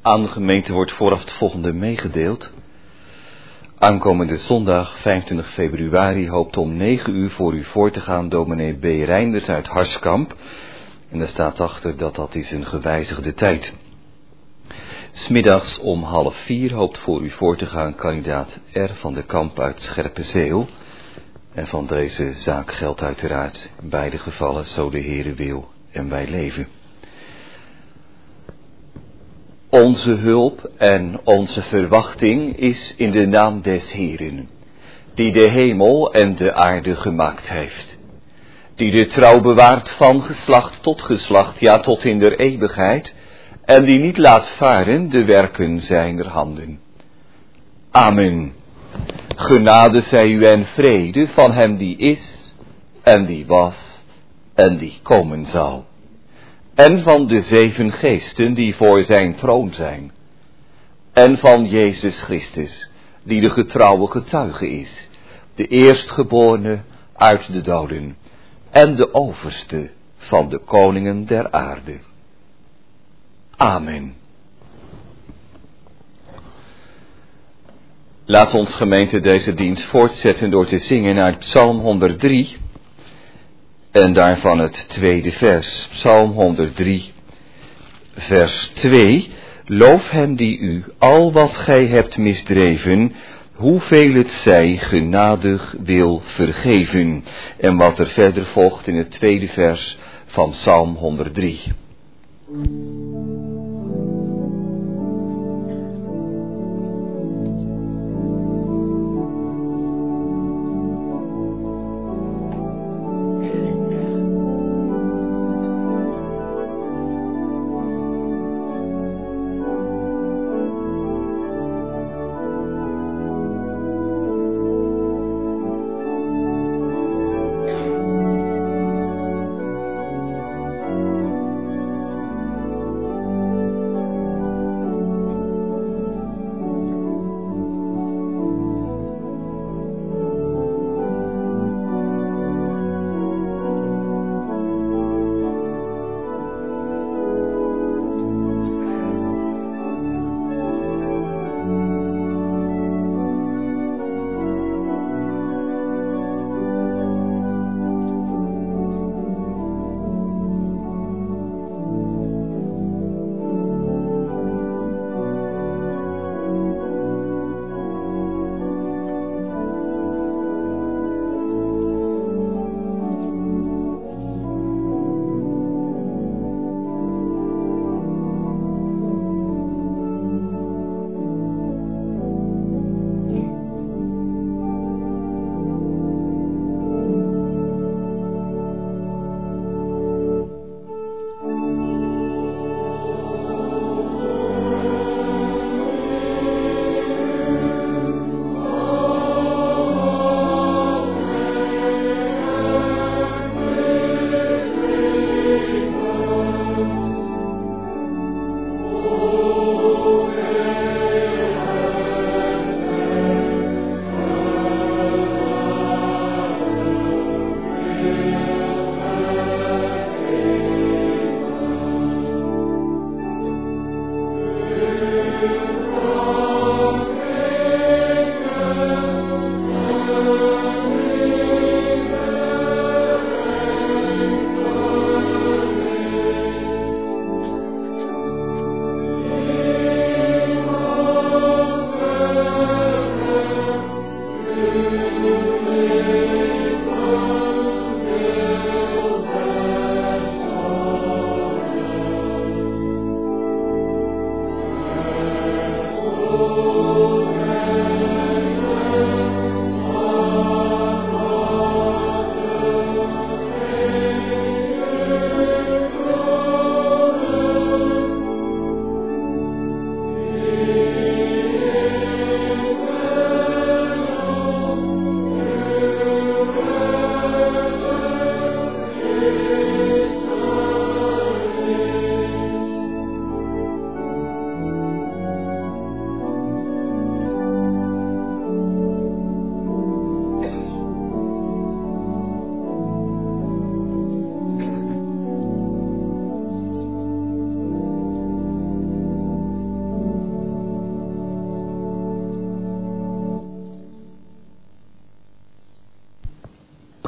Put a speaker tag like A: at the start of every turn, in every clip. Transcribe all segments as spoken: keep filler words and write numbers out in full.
A: Aan de gemeente wordt vooraf het volgende meegedeeld. Aankomende zondag, vijfentwintig februari, hoopt om negen uur voor u voor te gaan dominee B. Reinders uit Harskamp. En daar staat achter dat dat is een gewijzigde tijd. 'S Middags om half vier hoopt voor u voor te gaan kandidaat R. van de Kamp uit Scherpenzeel. En van deze zaak geldt uiteraard in beide gevallen zo de Heere wil en wij leven. Onze hulp en onze verwachting is in de naam des Heeren, die de hemel en de aarde gemaakt heeft, die de trouw bewaart van geslacht tot geslacht, ja tot in der eeuwigheid, en die niet laat varen de werken zijner handen. Amen. Genade zij u en vrede van hem die is, en die was, en die komen zal. En van de zeven geesten die voor zijn troon zijn. En van Jezus Christus, die de getrouwe getuige is, de eerstgeborene uit de doden, en de overste van de koningen der aarde. Amen. Laat ons gemeente deze dienst voortzetten door te zingen uit Psalm honderddrie en daarvan het tweede vers. Psalm honderddrie, vers twee. Loof hem die u al wat gij hebt misdreven, hoeveel het zij genadig wil vergeven. En wat er verder volgt in het tweede vers van Psalm honderddrie.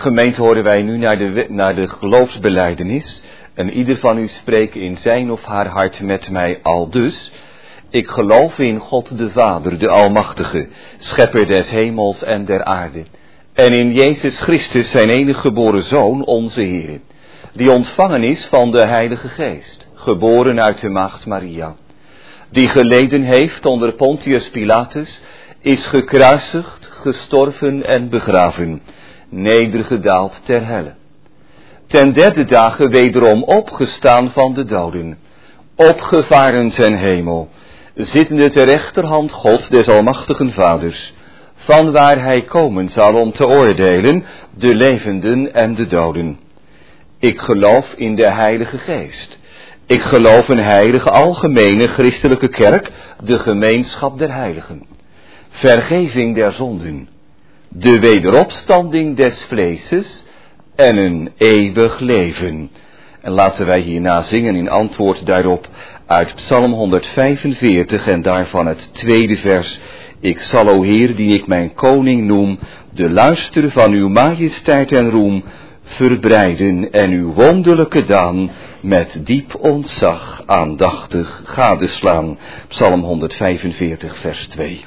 A: Gemeente, horen wij nu naar de, naar de geloofsbelijdenis. En ieder van u spreekt in zijn of haar hart met mij aldus. Ik geloof in God de Vader, de Almachtige, schepper des hemels en der aarde. En in Jezus Christus, zijn enige geboren Zoon, onze Heer, die ontvangen is van de Heilige Geest, geboren uit de Maagd Maria, die geleden heeft onder Pontius Pilatus, is gekruisigd, gestorven en begraven, nedergedaald ter helle. Ten derde dagen wederom opgestaan van de doden, opgevaren ten hemel, zittende ter rechterhand God des Almachtigen Vaders, van waar hij komen zal om te oordelen de levenden en de doden. Ik geloof in de Heilige Geest. Ik geloof een heilige algemene christelijke kerk, de gemeenschap der heiligen, vergeving der zonden, de wederopstanding des vleeses en een eeuwig leven. En laten wij hierna zingen in antwoord daarop uit Psalm honderdvijfenveertig en daarvan het tweede vers. Ik zal, o Heer, die ik mijn koning noem, de luister van uw majesteit en roem verbreiden en uw wonderlijke daan met diep ontzag aandachtig gadeslaan. Psalm honderdvijfenveertig vers twee.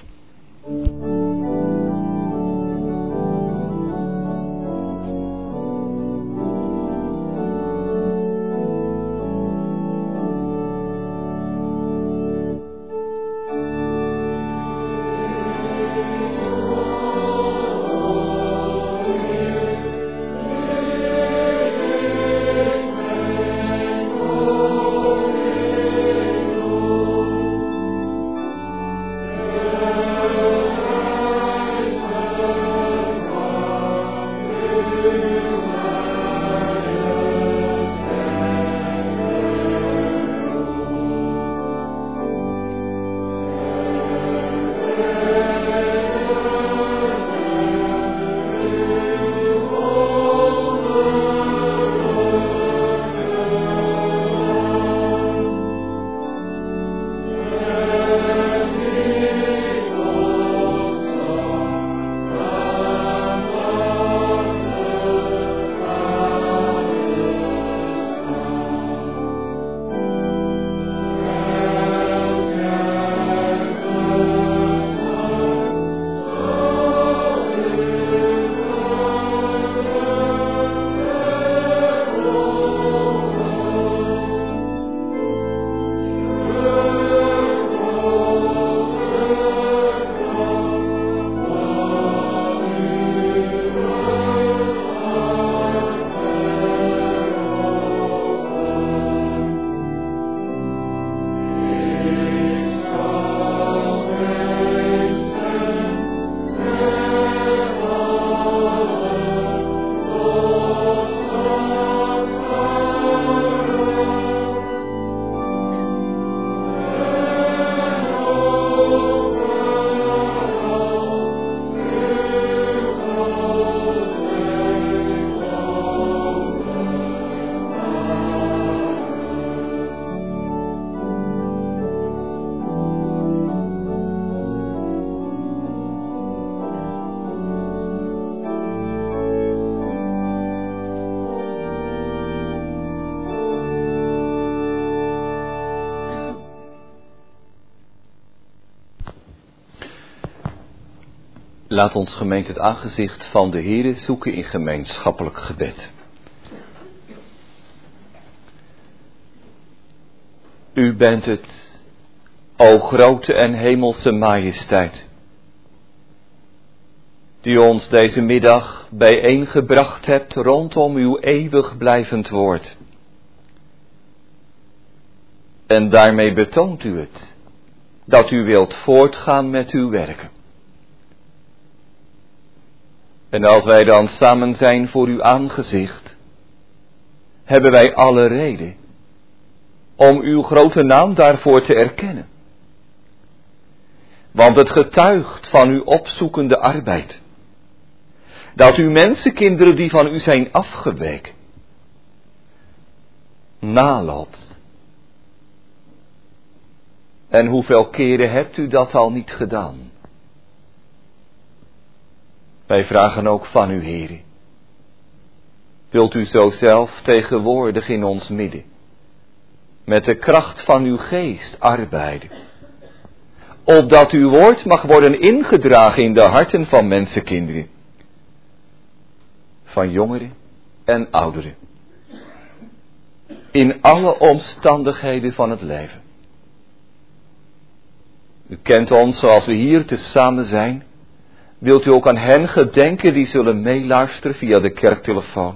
A: Laat ons gemeente het aangezicht van de Heere zoeken in gemeenschappelijk gebed. U bent het, o grote en hemelse majesteit, die ons deze middag bijeengebracht hebt rondom uw eeuwig blijvend woord. En daarmee betoont u het, dat u wilt voortgaan met uw werken. En als wij dan samen zijn voor uw aangezicht, hebben wij alle reden om uw grote naam daarvoor te erkennen. Want het getuigt van uw opzoekende arbeid, dat uw mensenkinderen die van u zijn afgeweken, naloopt. En hoeveel keren hebt u dat al niet gedaan? Wij vragen ook van u, Heere, wilt u zo zelf tegenwoordig in ons midden, met de kracht van uw geest arbeiden, opdat uw woord mag worden ingedragen in de harten van mensenkinderen, van jongeren en ouderen, in alle omstandigheden van het leven. U kent ons zoals we hier tezamen zijn. Wilt u ook aan hen gedenken die zullen meeluisteren via de kerktelefoon?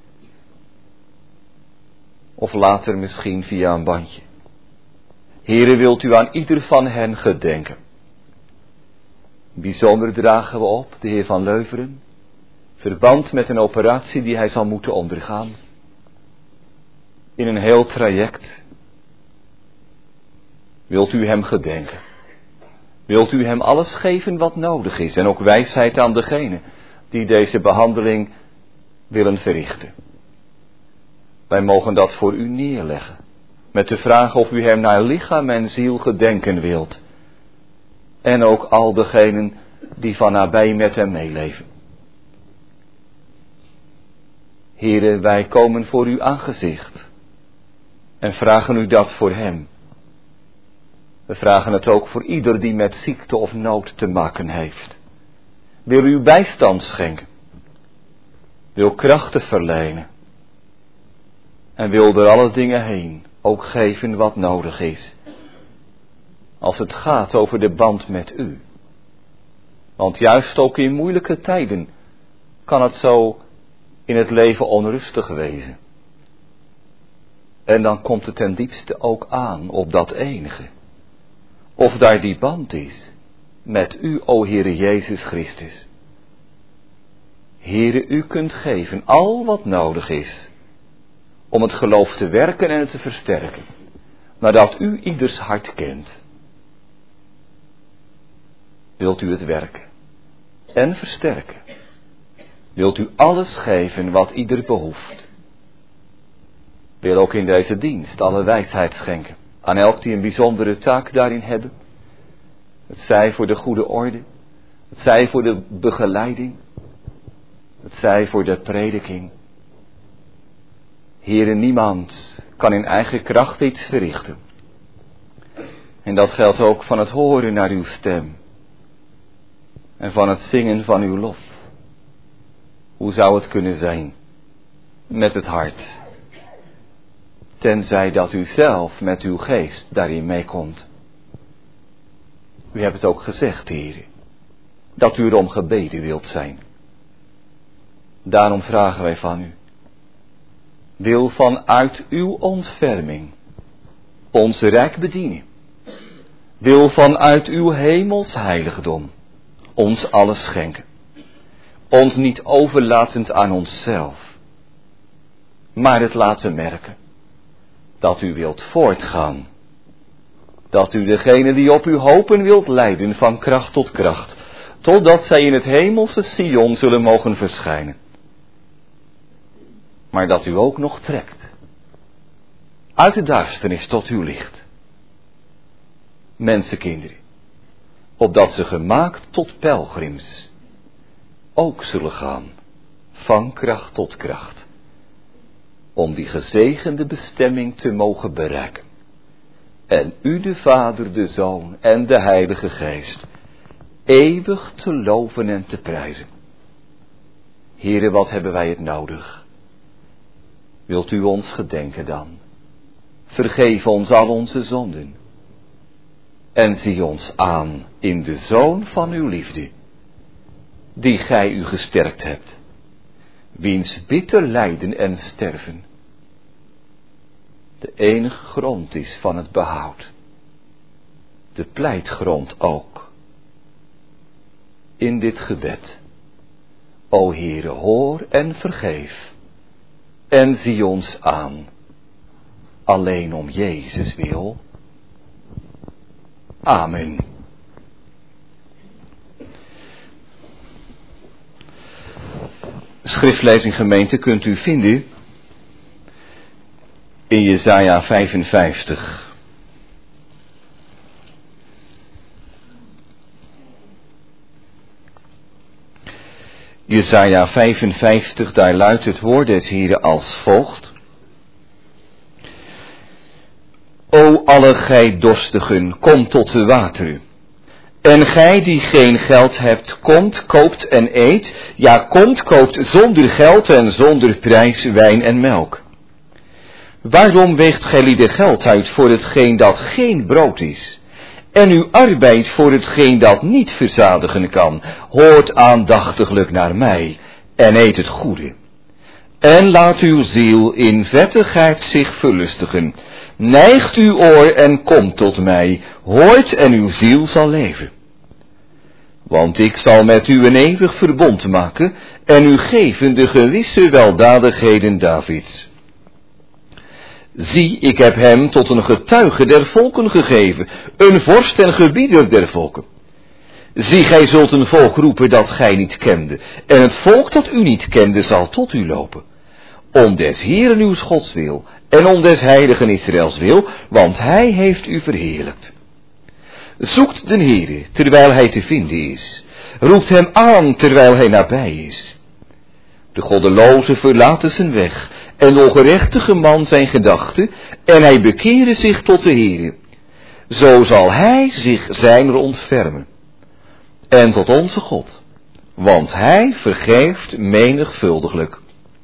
A: Of later misschien via een bandje. Here, wilt u aan ieder van hen gedenken. Bijzonder dragen we op de heer Van Leuveren, verband met een operatie die hij zal moeten ondergaan. In een heel traject. Wilt u hem gedenken? Wilt u hem alles geven wat nodig is en ook wijsheid aan degene die deze behandeling willen verrichten? Wij mogen dat voor u neerleggen, met de vraag of u hem naar lichaam en ziel gedenken wilt. En ook al degenen die van nabij met hem meeleven. Here, wij komen voor uw aangezicht en vragen u dat voor hem. We vragen het ook voor ieder die met ziekte of nood te maken heeft. Wil u bijstand schenken. Wil krachten verlenen. En wil door alle dingen heen ook geven wat nodig is. Als het gaat over de band met u. Want juist ook in moeilijke tijden kan het zo in het leven onrustig wezen. En dan komt het ten diepste ook aan op dat enige. Of daar die band is met u, o Heere Jezus Christus. Heere, u kunt geven al wat nodig is om het geloof te werken en het te versterken, nadat u ieders hart kent. Wilt u het werken en versterken? Wilt u alles geven wat ieder behoeft? Wil ook in deze dienst alle wijsheid schenken aan elk die een bijzondere taak daarin hebben. Het zij voor de goede orde, het zij voor de begeleiding, het zij voor de prediking. Heere, niemand kan in eigen kracht iets verrichten. En dat geldt ook van het horen naar uw stem. En van het zingen van uw lof. Hoe zou het kunnen zijn met het hart? Tenzij dat u zelf met uw geest daarin meekomt. U hebt het ook gezegd, Heere, dat u erom gebeden wilt zijn. Daarom vragen wij van u. Wil vanuit uw ontferming ons rijk bedienen. Wil vanuit uw hemels heiligdom ons alles schenken. Ons niet overlatend aan onszelf, maar het laten merken dat u wilt voortgaan. Dat u degene die op u hopen wilt leiden van kracht tot kracht, totdat zij in het hemelse Sion zullen mogen verschijnen. Maar dat u ook nog trekt uit de duisternis tot uw licht. Mensenkinderen, opdat ze gemaakt tot pelgrims ook zullen gaan van kracht tot kracht, om die gezegende bestemming te mogen bereiken. En u de Vader, de Zoon en de Heilige Geest eeuwig te loven en te prijzen. Heere, wat hebben wij het nodig? Wilt u ons gedenken dan? Vergeef ons al onze zonden. En zie ons aan in de Zoon van uw liefde, die gij u gesterkt hebt, wiens bitter lijden en sterven de enige grond is van het behoud, de pleitgrond ook. In dit gebed, o Heere, hoor en vergeef, en zie ons aan, alleen om Jezus wil. Amen. Schriftlezing gemeente kunt u vinden in Jesaja vijfenvijftig. Jesaja vijfenvijftig, daar luidt het woord des Heren als volgt. O alle gij dorstigen, kom tot de wateren. En gij die geen geld hebt, komt, koopt en eet. Ja, komt, koopt zonder geld en zonder prijs wijn en melk. Waarom weegt gij lieden geld uit voor hetgeen dat geen brood is? En uw arbeid voor hetgeen dat niet verzadigen kan? Hoort aandachtiglijk naar mij en eet het goede. En laat uw ziel in vettigheid zich verlustigen. Neigt uw oor en komt tot mij, hoort en uw ziel zal leven. Want ik zal met u een eeuwig verbond maken en u geven de gewisse weldadigheden Davids. Zie, ik heb hem tot een getuige der volken gegeven, een vorst en gebieder der volken. Zie, gij zult een volk roepen dat gij niet kende, en het volk dat u niet kende zal tot u lopen. Om des Heeren uw Gods wil, en om des heiligen Israëls wil, want hij heeft u verheerlijkt. Zoekt den Heere, terwijl hij te vinden is. Roept hem aan, terwijl hij nabij is. De goddeloze verlaten zijn weg, en de ongerechtige man zijn gedachten, en hij bekere zich tot de Heere. Zo zal hij zich zijn ontfermen. En tot onze God, want hij vergeeft menigvuldiglijk.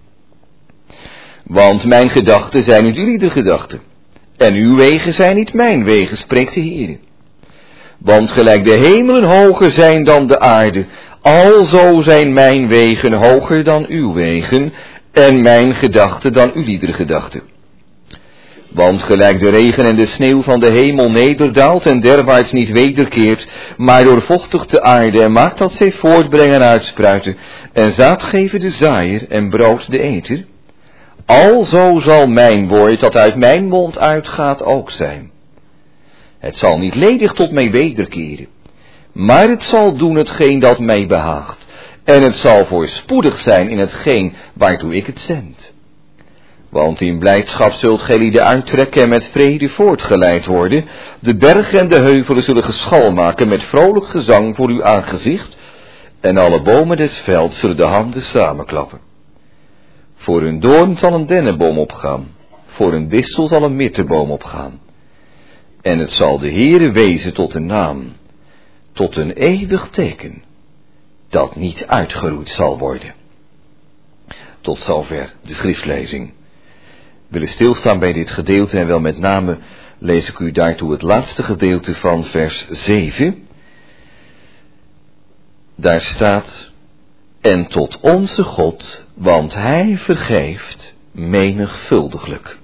A: Want mijn gedachten zijn niet jullie de gedachten, en uw wegen zijn niet mijn wegen, spreekt de Heere. Want gelijk de hemelen hoger zijn dan de aarde, alzo zijn mijn wegen hoger dan uw wegen, en mijn gedachten dan uw iedere gedachten. Want gelijk de regen en de sneeuw van de hemel nederdaalt en derwaarts niet wederkeert, maar doorvochtigt de aarde en maakt dat zij voortbrengen en uitspruiten, en zaad geven de zaaier en brood de eter, alzo zal mijn woord dat uit mijn mond uitgaat ook zijn. Het zal niet ledig tot mij wederkeren, maar het zal doen hetgeen dat mij behaagt, en het zal voorspoedig zijn in hetgeen waartoe ik het zend. Want in blijdschap zult gij lieden uittrekken en met vrede voortgeleid worden. De bergen en de heuvelen zullen geschal maken met vrolijk gezang voor uw aangezicht, en alle bomen des velds zullen de handen samenklappen. Voor een doorn zal een dennenboom opgaan, voor een distel zal een mirteboom opgaan. En het zal de Heere wezen tot een naam, tot een eeuwig teken, dat niet uitgeroeid zal worden. Tot zover de schriftlezing. We willen stilstaan bij dit gedeelte en wel met name lees ik u daartoe het laatste gedeelte van vers zeven. Daar staat, en tot onze God, want hij vergeeft menigvuldiglijk.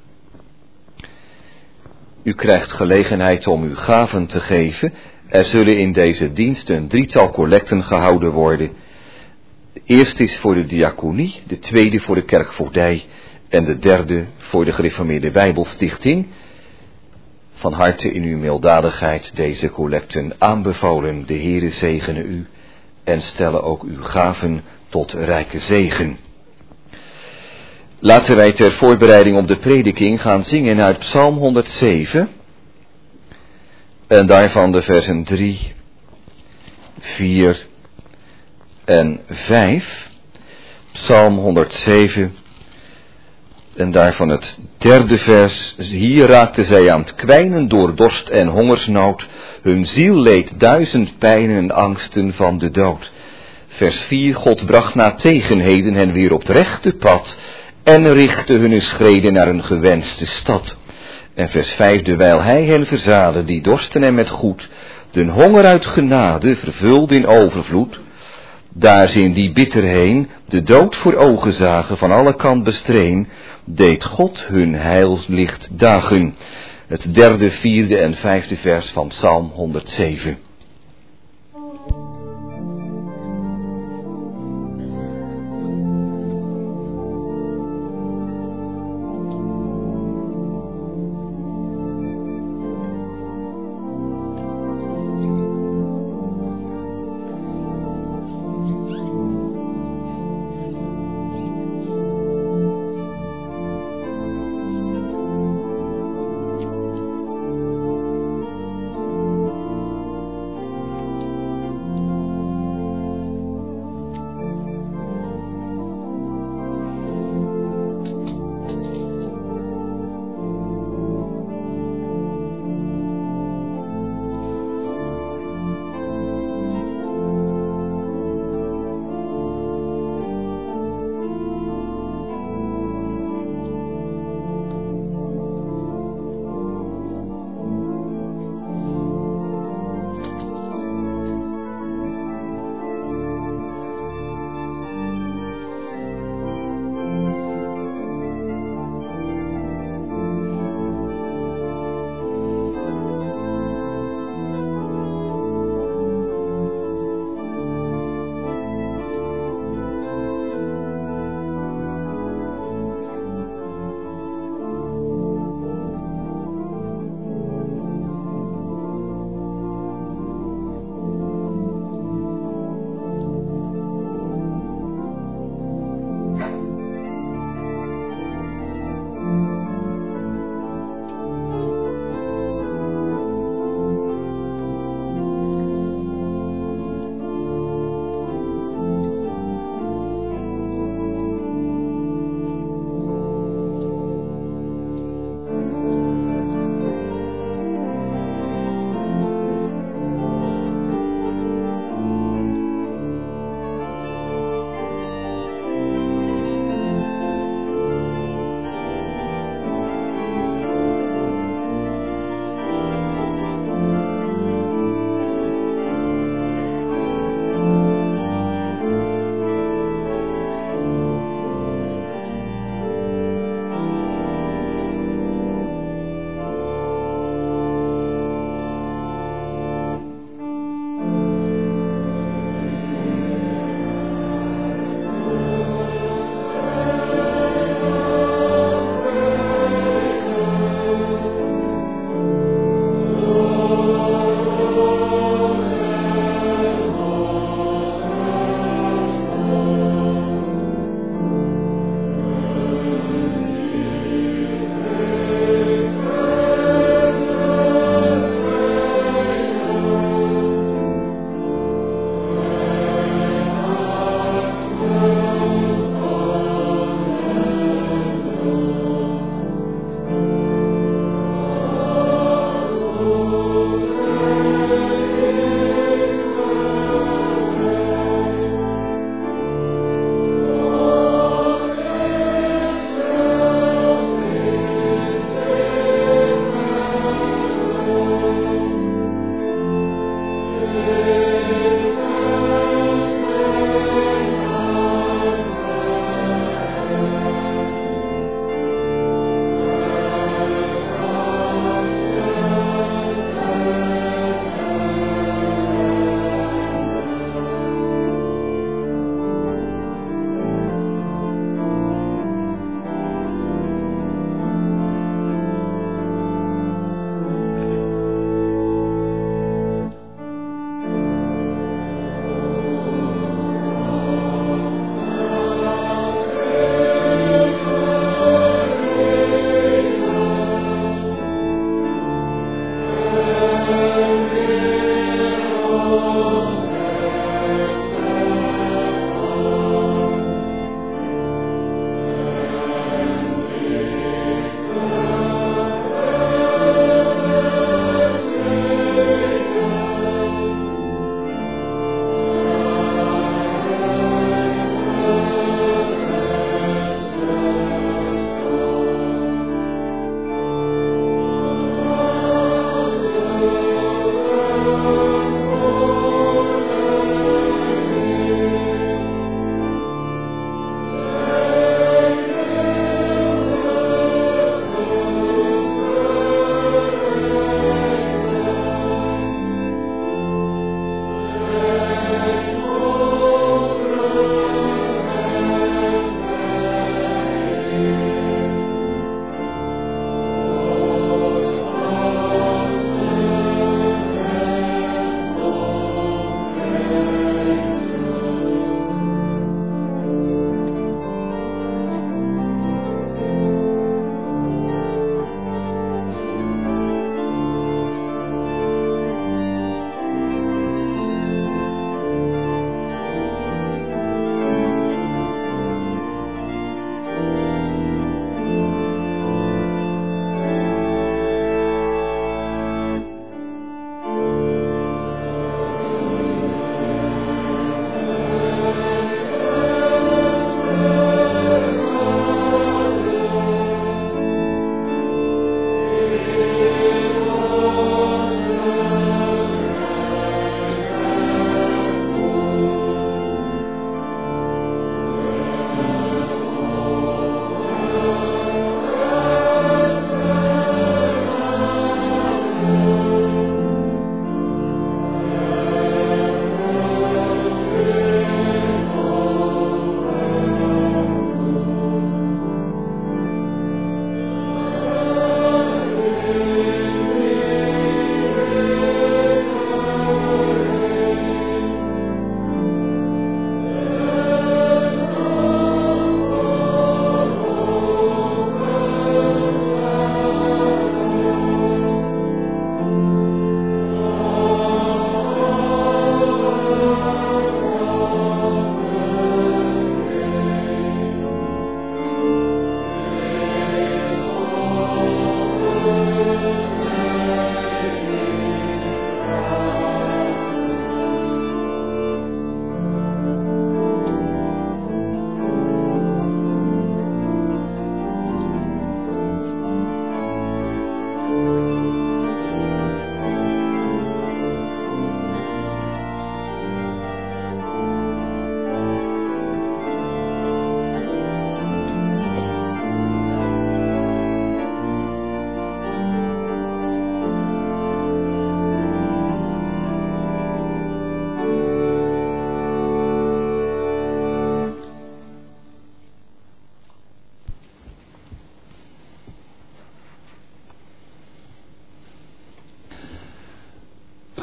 A: U krijgt gelegenheid om uw gaven te geven. Er zullen in deze dienst een drietal collecten gehouden worden. De eerste is voor de diaconie, de tweede voor de kerkvoogdij en de derde voor de gereformeerde Bijbelstichting. Van harte in uw milddadigheid deze collecten aanbevolen. De Heere zegene u en stelle ook uw gaven tot rijke zegen. Laten wij ter voorbereiding op de prediking gaan zingen uit Psalm honderdzeven. En daarvan de versen drie, vier en vijf. Psalm honderdzeven. En daarvan het derde vers. Hier raakten zij aan het kwijnen door dorst en hongersnood. Hun ziel leed duizend pijnen en angsten van de dood. Vers vier. God bracht na tegenheden hen weer op het rechte pad en richtte hun schreden naar een gewenste stad. En vers vijf, terwijl hij hen verzaadde, die dorsten en met goed, den honger uit genade vervulde in overvloed, daar ze in die bitter heen de dood voor ogen zagen, van alle kant bestreen, deed God hun heilslicht dagen. Het derde, vierde en vijfde vers van Psalm honderdzeven.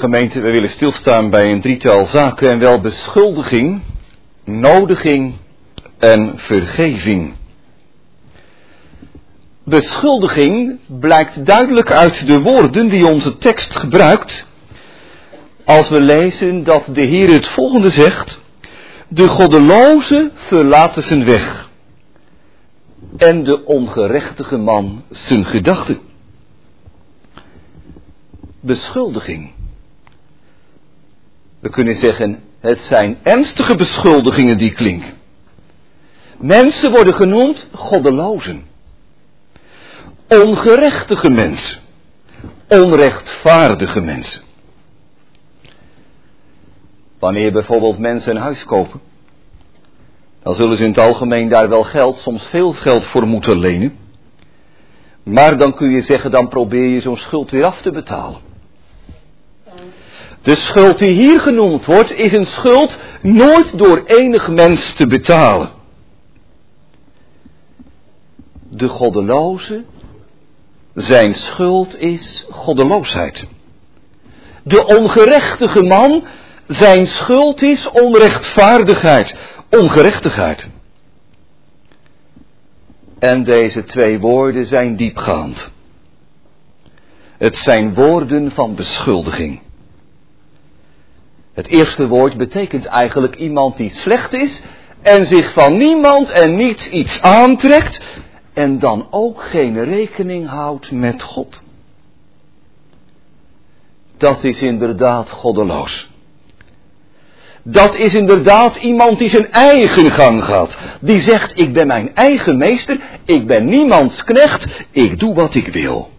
A: gemeente, we willen stilstaan bij een drietal zaken en wel beschuldiging, nodiging en vergeving. Beschuldiging blijkt duidelijk uit de woorden die onze tekst gebruikt, als we lezen dat de Heer het volgende zegt: de goddeloze verlaten zijn weg en de ongerechtige man zijn gedachten. Beschuldiging. We kunnen zeggen, het zijn ernstige beschuldigingen die klinken. Mensen worden genoemd goddelozen. Ongerechtige mensen. Onrechtvaardige mensen. Wanneer bijvoorbeeld mensen een huis kopen, dan zullen ze in het algemeen daar wel geld, soms veel geld voor moeten lenen. Maar dan kun je zeggen, dan probeer je zo'n schuld weer af te betalen. De schuld die hier genoemd wordt, is een schuld nooit door enig mens te betalen. De goddeloze, zijn schuld is goddeloosheid. De ongerechtige man, zijn schuld is onrechtvaardigheid, ongerechtigheid. En deze twee woorden zijn diepgaand. Het zijn woorden van beschuldiging. Het eerste woord betekent eigenlijk iemand die slecht is en zich van niemand en niets iets aantrekt en dan ook geen rekening houdt met God. Dat is inderdaad goddeloos. Dat is inderdaad iemand die zijn eigen gang gaat. Die zegt, ik ben mijn eigen meester, ik ben niemands knecht, ik doe wat ik wil.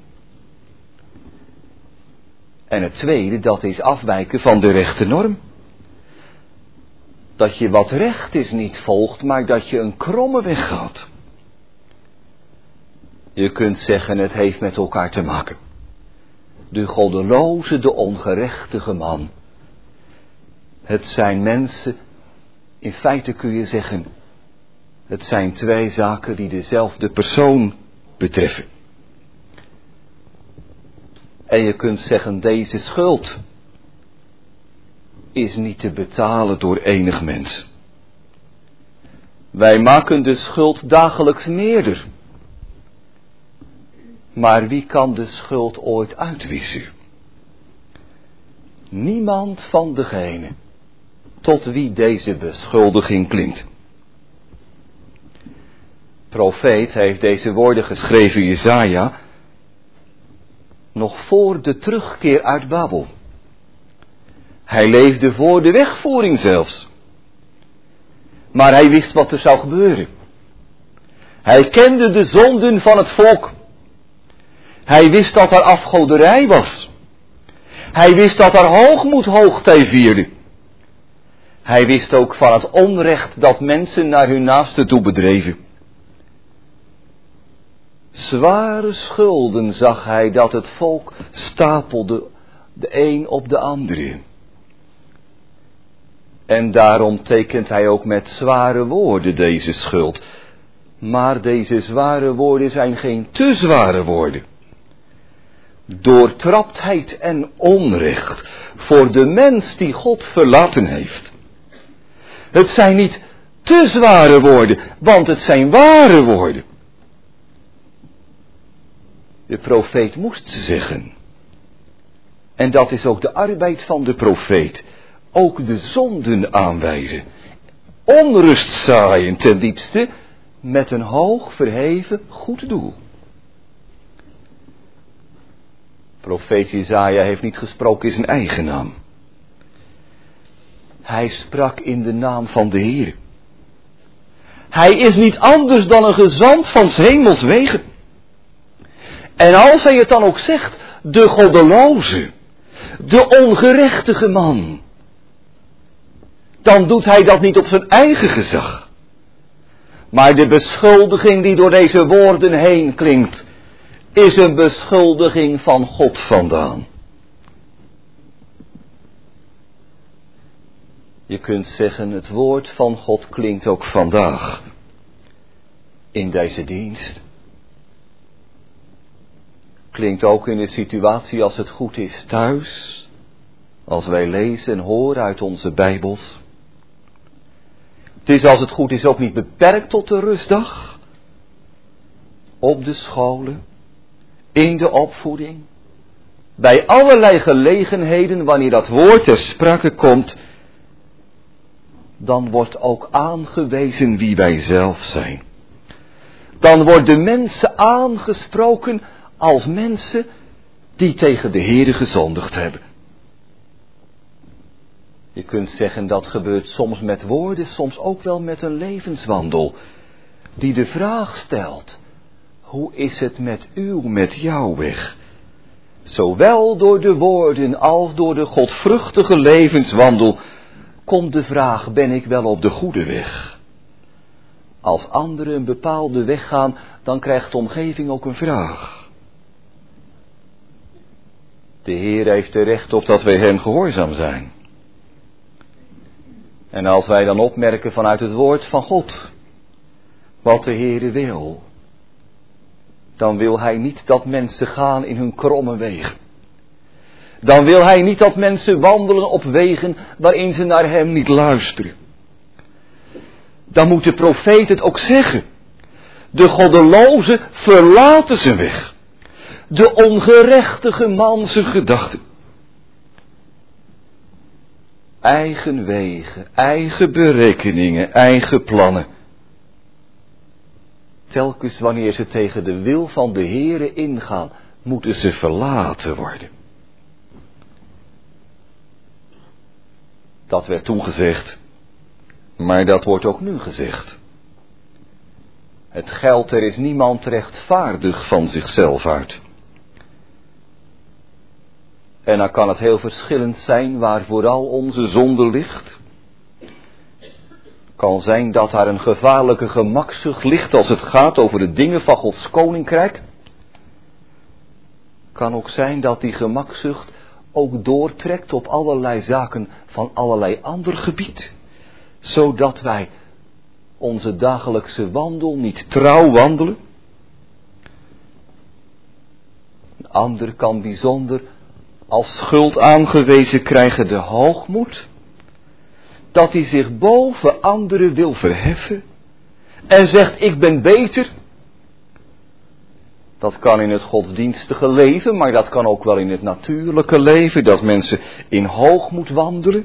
A: En het tweede, dat is afwijken van de rechte norm. Dat je wat recht is niet volgt, maar dat je een kromme weg gaat. Je kunt zeggen, het heeft met elkaar te maken. De goddeloze, de ongerechtige man. Het zijn mensen, in feite kun je zeggen, het zijn twee zaken die dezelfde persoon betreffen. En je kunt zeggen, deze schuld is niet te betalen door enig mens. Wij maken de schuld dagelijks meerder. Maar wie kan de schuld ooit uitwissen? Niemand van degenen tot wie deze beschuldiging klinkt. Profeet heeft deze woorden geschreven, Jesaja, nog voor de terugkeer uit Babel. Hij leefde voor de wegvoering zelfs. Maar hij wist wat er zou gebeuren. Hij kende de zonden van het volk. Hij wist dat er afgoderij was. Hij wist dat er hoogmoed hoogtij vierde. Hij wist ook van het onrecht dat mensen naar hun naaste toe bedreven. Zware schulden zag hij dat het volk stapelde, de een op de andere. En daarom tekent hij ook met zware woorden deze schuld. Maar deze zware woorden zijn geen te zware woorden. Doortraptheid en onrecht voor de mens die God verlaten heeft. Het zijn niet te zware woorden, want het zijn ware woorden. De profeet moest ze zeggen. En dat is ook de arbeid van de profeet. Ook de zonden aanwijzen. Onrust zaaien ten diepste met een hoog verheven goed doel. Profeet Jesaja heeft niet gesproken in zijn eigen naam. Hij sprak in de naam van de Heer. Hij is niet anders dan een gezant van 's hemels wegen. En als hij het dan ook zegt, de goddeloze, de ongerechtige man, dan doet hij dat niet op zijn eigen gezag. Maar de beschuldiging die door deze woorden heen klinkt, is een beschuldiging van God vandaan. Je kunt zeggen, het woord van God klinkt ook vandaag in deze dienst. Klinkt ook in de situatie als het goed is thuis als wij lezen en horen uit onze Bijbels. Het is als het goed is ook niet beperkt tot de rustdag. Op de scholen, in de opvoeding, bij allerlei gelegenheden wanneer dat woord ter sprake komt, dan wordt ook aangewezen wie wij zelf zijn. Dan worden mensen aangesproken als mensen die tegen de Heere gezondigd hebben. Je kunt zeggen dat gebeurt soms met woorden, soms ook wel met een levenswandel, die de vraag stelt: hoe is het met uw, met jouw weg? Zowel door de woorden als door de godvruchtige levenswandel komt de vraag: ben ik wel op de goede weg? Als anderen een bepaalde weg gaan, dan krijgt de omgeving ook een vraag. De Heer heeft er recht op dat wij hem gehoorzaam zijn. En als wij dan opmerken vanuit het woord van God wat de Heere wil, dan wil hij niet dat mensen gaan in hun kromme wegen. Dan wil hij niet dat mensen wandelen op wegen waarin ze naar hem niet luisteren. Dan moet de profeet het ook zeggen: de goddeloze verlaten zijn weg, de ongerechtige man zijn gedachten. Eigen wegen, eigen berekeningen, eigen plannen. Telkens wanneer ze tegen de wil van de Heere ingaan, moeten ze verlaten worden. Dat werd toen gezegd, maar dat wordt ook nu gezegd. Het geldt, er is niemand rechtvaardig van zichzelf uit. En dan kan het heel verschillend zijn waar vooral onze zonde ligt. Kan zijn dat daar een gevaarlijke gemakzucht ligt als het gaat over de dingen van Gods koninkrijk. Kan ook zijn dat die gemakzucht ook doortrekt op allerlei zaken van allerlei ander gebied. Zodat wij onze dagelijkse wandel niet trouw wandelen. Een ander kan bijzonder als schuld aangewezen krijgen de hoogmoed, dat hij zich boven anderen wil verheffen en zegt: ik ben beter. Dat kan in het godsdienstige leven, maar dat kan ook wel in het natuurlijke leven, dat mensen in hoogmoed wandelen.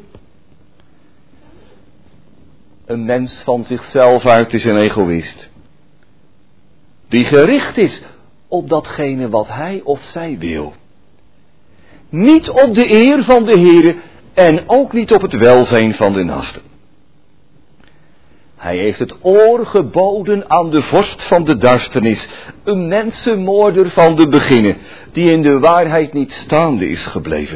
A: Een mens van zichzelf uit is een egoïst, die gericht is op datgene wat hij of zij wil. Niet op de eer van de Heere en ook niet op het welzijn van de naaste. Hij heeft het oor geboden aan de vorst van de duisternis, een mensenmoorder van de beginnen, die in de waarheid niet staande is gebleven.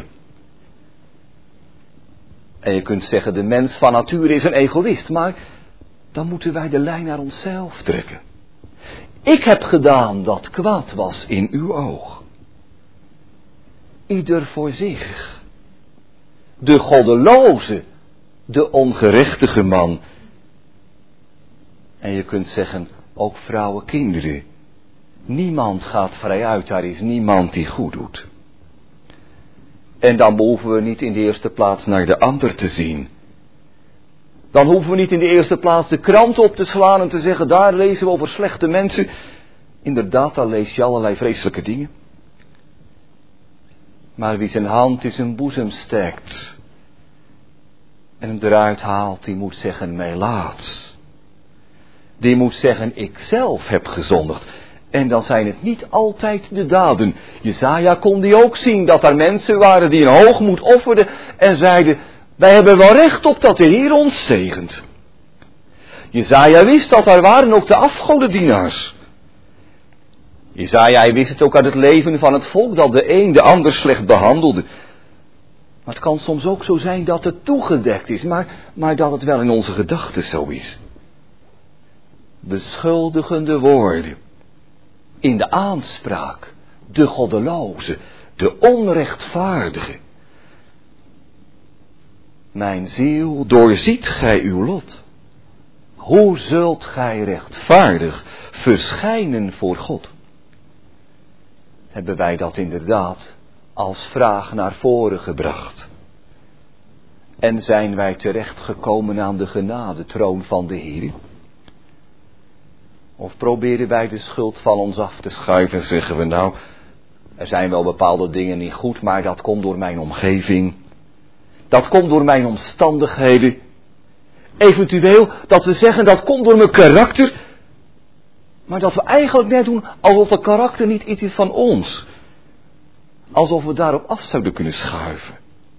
A: En je kunt zeggen, de mens van nature is een egoïst, maar dan moeten wij de lijn naar onszelf trekken. Ik heb gedaan wat kwaad was in uw oog. Ieder voor zich. De goddeloze, de ongerechtige man. En je kunt zeggen, ook vrouwen, kinderen. Niemand gaat vrij uit, daar is niemand die goed doet. En dan behoeven we niet in de eerste plaats naar de ander te zien. Dan hoeven we niet in de eerste plaats de krant op te slaan en te zeggen, daar lezen we over slechte mensen. Inderdaad, daar lees je allerlei vreselijke dingen. Maar wie zijn hand in zijn boezem steekt en hem eruit haalt, die moet zeggen, melaats. Die moet zeggen, ik zelf heb gezondigd. En dan zijn het niet altijd de daden. Jesaja kon die ook zien, dat er mensen waren die een hoogmoed offerden en zeiden, wij hebben wel recht op dat de Heer ons zegent. Jesaja wist dat er waren ook de afgodendienaars. Jesaja wist het ook uit het leven van het volk, dat de een de ander slecht behandelde. Maar het kan soms ook zo zijn dat het toegedekt is, maar, maar dat het wel in onze gedachten zo is. Beschuldigende woorden. In de aanspraak, de goddeloze, de onrechtvaardige. Mijn ziel, doorziet gij uw lot. Hoe zult gij rechtvaardig verschijnen voor God? Hebben wij dat inderdaad als vraag naar voren gebracht? En zijn wij terechtgekomen aan de genadetroon van de Heer? Of proberen wij de schuld van ons af te schuiven en zeggen we nou, er zijn wel bepaalde dingen niet goed, maar dat komt door mijn omgeving. Dat komt door mijn omstandigheden. Eventueel dat we zeggen dat komt door mijn karakter. Maar dat we eigenlijk net doen alsof het karakter niet iets is van ons. Alsof we daarop af zouden kunnen schuiven.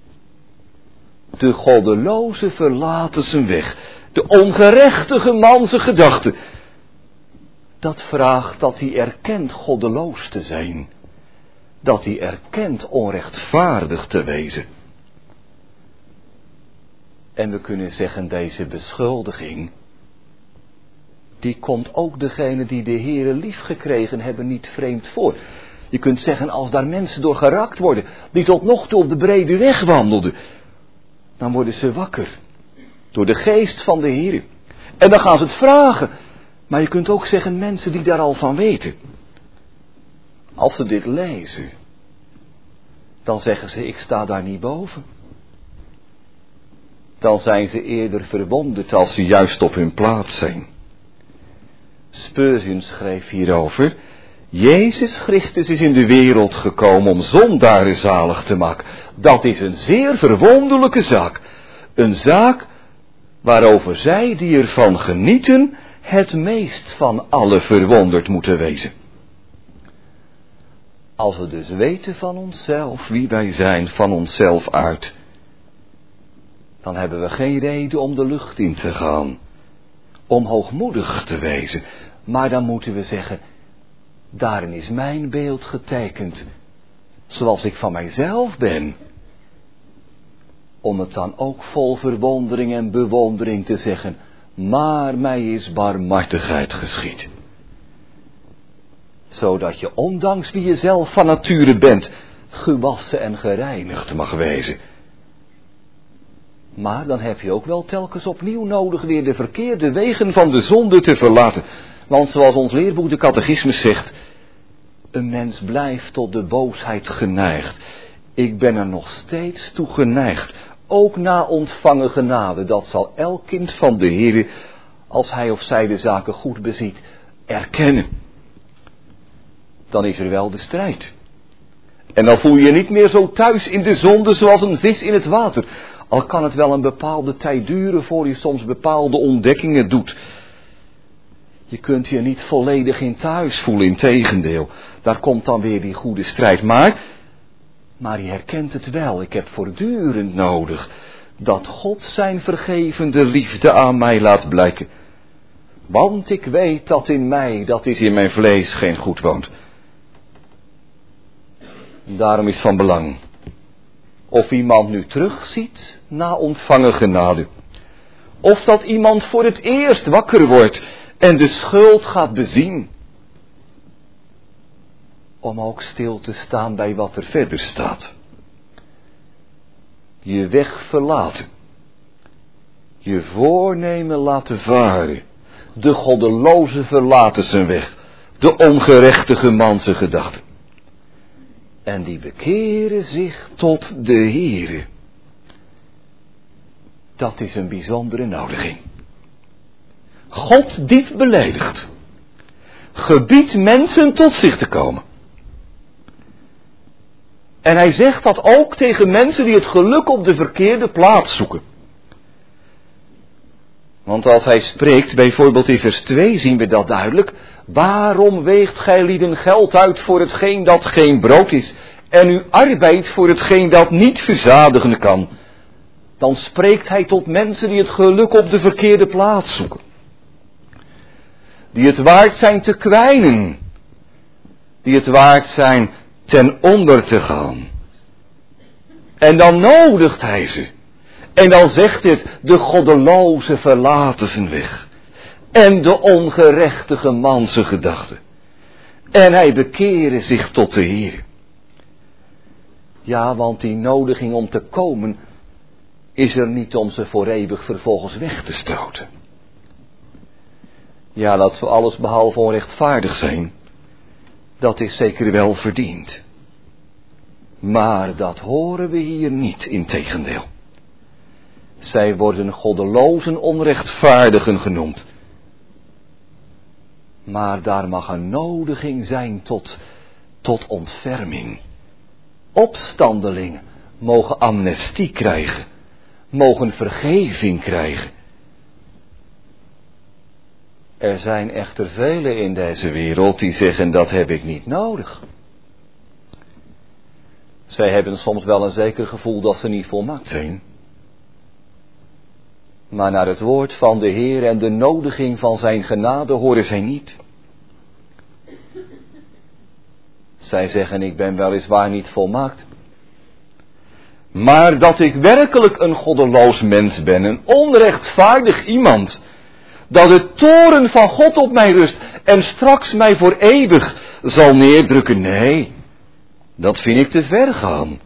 A: De goddeloze verlaten zijn weg. De ongerechtige man zijn gedachten. Dat vraagt dat hij erkent goddeloos te zijn. Dat hij erkent onrechtvaardig te wezen. En we kunnen zeggen, deze beschuldiging, die komt ook degene die de Heere lief gekregen hebben niet vreemd voor. Je kunt zeggen, als daar mensen door geraakt worden, die tot nog toe op de brede weg wandelden, dan worden ze wakker. Door de geest van de Heere. En dan gaan ze het vragen. Maar je kunt ook zeggen, mensen die daar al van weten. Als ze dit lezen, dan zeggen ze, ik sta daar niet boven. Dan zijn ze eerder verwonderd als ze juist op hun plaats zijn. Spurgeon schreef hierover, Jezus Christus is in de wereld gekomen om zondaren zalig te maken. Dat is een zeer verwonderlijke zaak. Een zaak waarover zij die ervan genieten het meest van alle verwonderd moeten wezen. Als we dus weten van onszelf wie wij zijn van onszelf uit, dan hebben we geen reden om de lucht in te gaan, om hoogmoedig te wezen. Maar dan moeten we zeggen, daarin is mijn beeld getekend, zoals ik van mijzelf ben. Om het dan ook vol verwondering en bewondering te zeggen, maar mij is barmhartigheid geschied. Zodat je ondanks wie je zelf van nature bent, gewassen en gereinigd mag wezen. Maar dan heb je ook wel telkens opnieuw nodig weer de verkeerde wegen van de zonde te verlaten. Want zoals ons leerboek de catechismus zegt, een mens blijft tot de boosheid geneigd. Ik ben er nog steeds toe geneigd, ook na ontvangen genade. Dat zal elk kind van de Heer, als hij of zij de zaken goed beziet, erkennen. Dan is er wel de strijd. En dan voel je je niet meer zo thuis in de zonde zoals een vis in het water. Al kan het wel een bepaalde tijd duren voor je soms bepaalde ontdekkingen doet. Je kunt je niet volledig in thuis voelen, integendeel. Daar komt dan weer die goede strijd. Maar, maar je herkent het wel. Ik heb voortdurend nodig dat God zijn vergevende liefde aan mij laat blijken. Want ik weet dat in mij, dat is in mijn vlees, geen goed woont. Daarom is van belang of iemand nu terugziet na ontvangen genade. Of dat iemand voor het eerst wakker wordt en de schuld gaat bezien. Om ook stil te staan bij wat er verder staat. Je weg verlaten. Je voornemen laten varen. De goddeloze verlaten zijn weg. De ongerechtige man zijn gedachten. En die bekeren zich tot de Heere. Dat is een bijzondere nodiging. God diep beledigd. Gebiedt mensen tot zich te komen. En hij zegt dat ook tegen mensen die het geluk op de verkeerde plaats zoeken. Want als hij spreekt, bijvoorbeeld in vers twee zien we dat duidelijk. Waarom weegt gij lieden geld uit voor hetgeen dat geen brood is, en uw arbeid voor hetgeen dat niet verzadigen kan? Dan spreekt hij tot mensen die het geluk op de verkeerde plaats zoeken. Die het waard zijn te kwijnen. Die het waard zijn ten onder te gaan. En dan nodigt hij ze. En dan zegt het, de goddeloze verlaten zijn weg. En de ongerechtige man zijn gedachten. En hij bekeren zich tot de Heer. Ja, want die nodiging om te komen is er niet om ze voor eeuwig vervolgens weg te stoten. Ja, dat we alles behalve onrechtvaardig zijn, dat is zeker wel verdiend. Maar dat horen we hier niet, integendeel. Zij worden goddelozen onrechtvaardigen genoemd. Maar daar mag een nodiging zijn tot, tot ontferming. Opstandelingen mogen amnestie krijgen, mogen vergeving krijgen. Er zijn echter velen in deze wereld die zeggen dat heb ik niet nodig. Zij hebben soms wel een zeker gevoel dat ze niet volmaakt zijn. Maar naar het woord van de Heer en de nodiging van zijn genade horen zij niet. Zij zeggen, ik ben weliswaar niet volmaakt. Maar dat ik werkelijk een goddeloos mens ben, een onrechtvaardig iemand. Dat de toorn van God op mij rust en straks mij voor eeuwig zal neerdrukken. Nee, dat vind ik te ver gaan.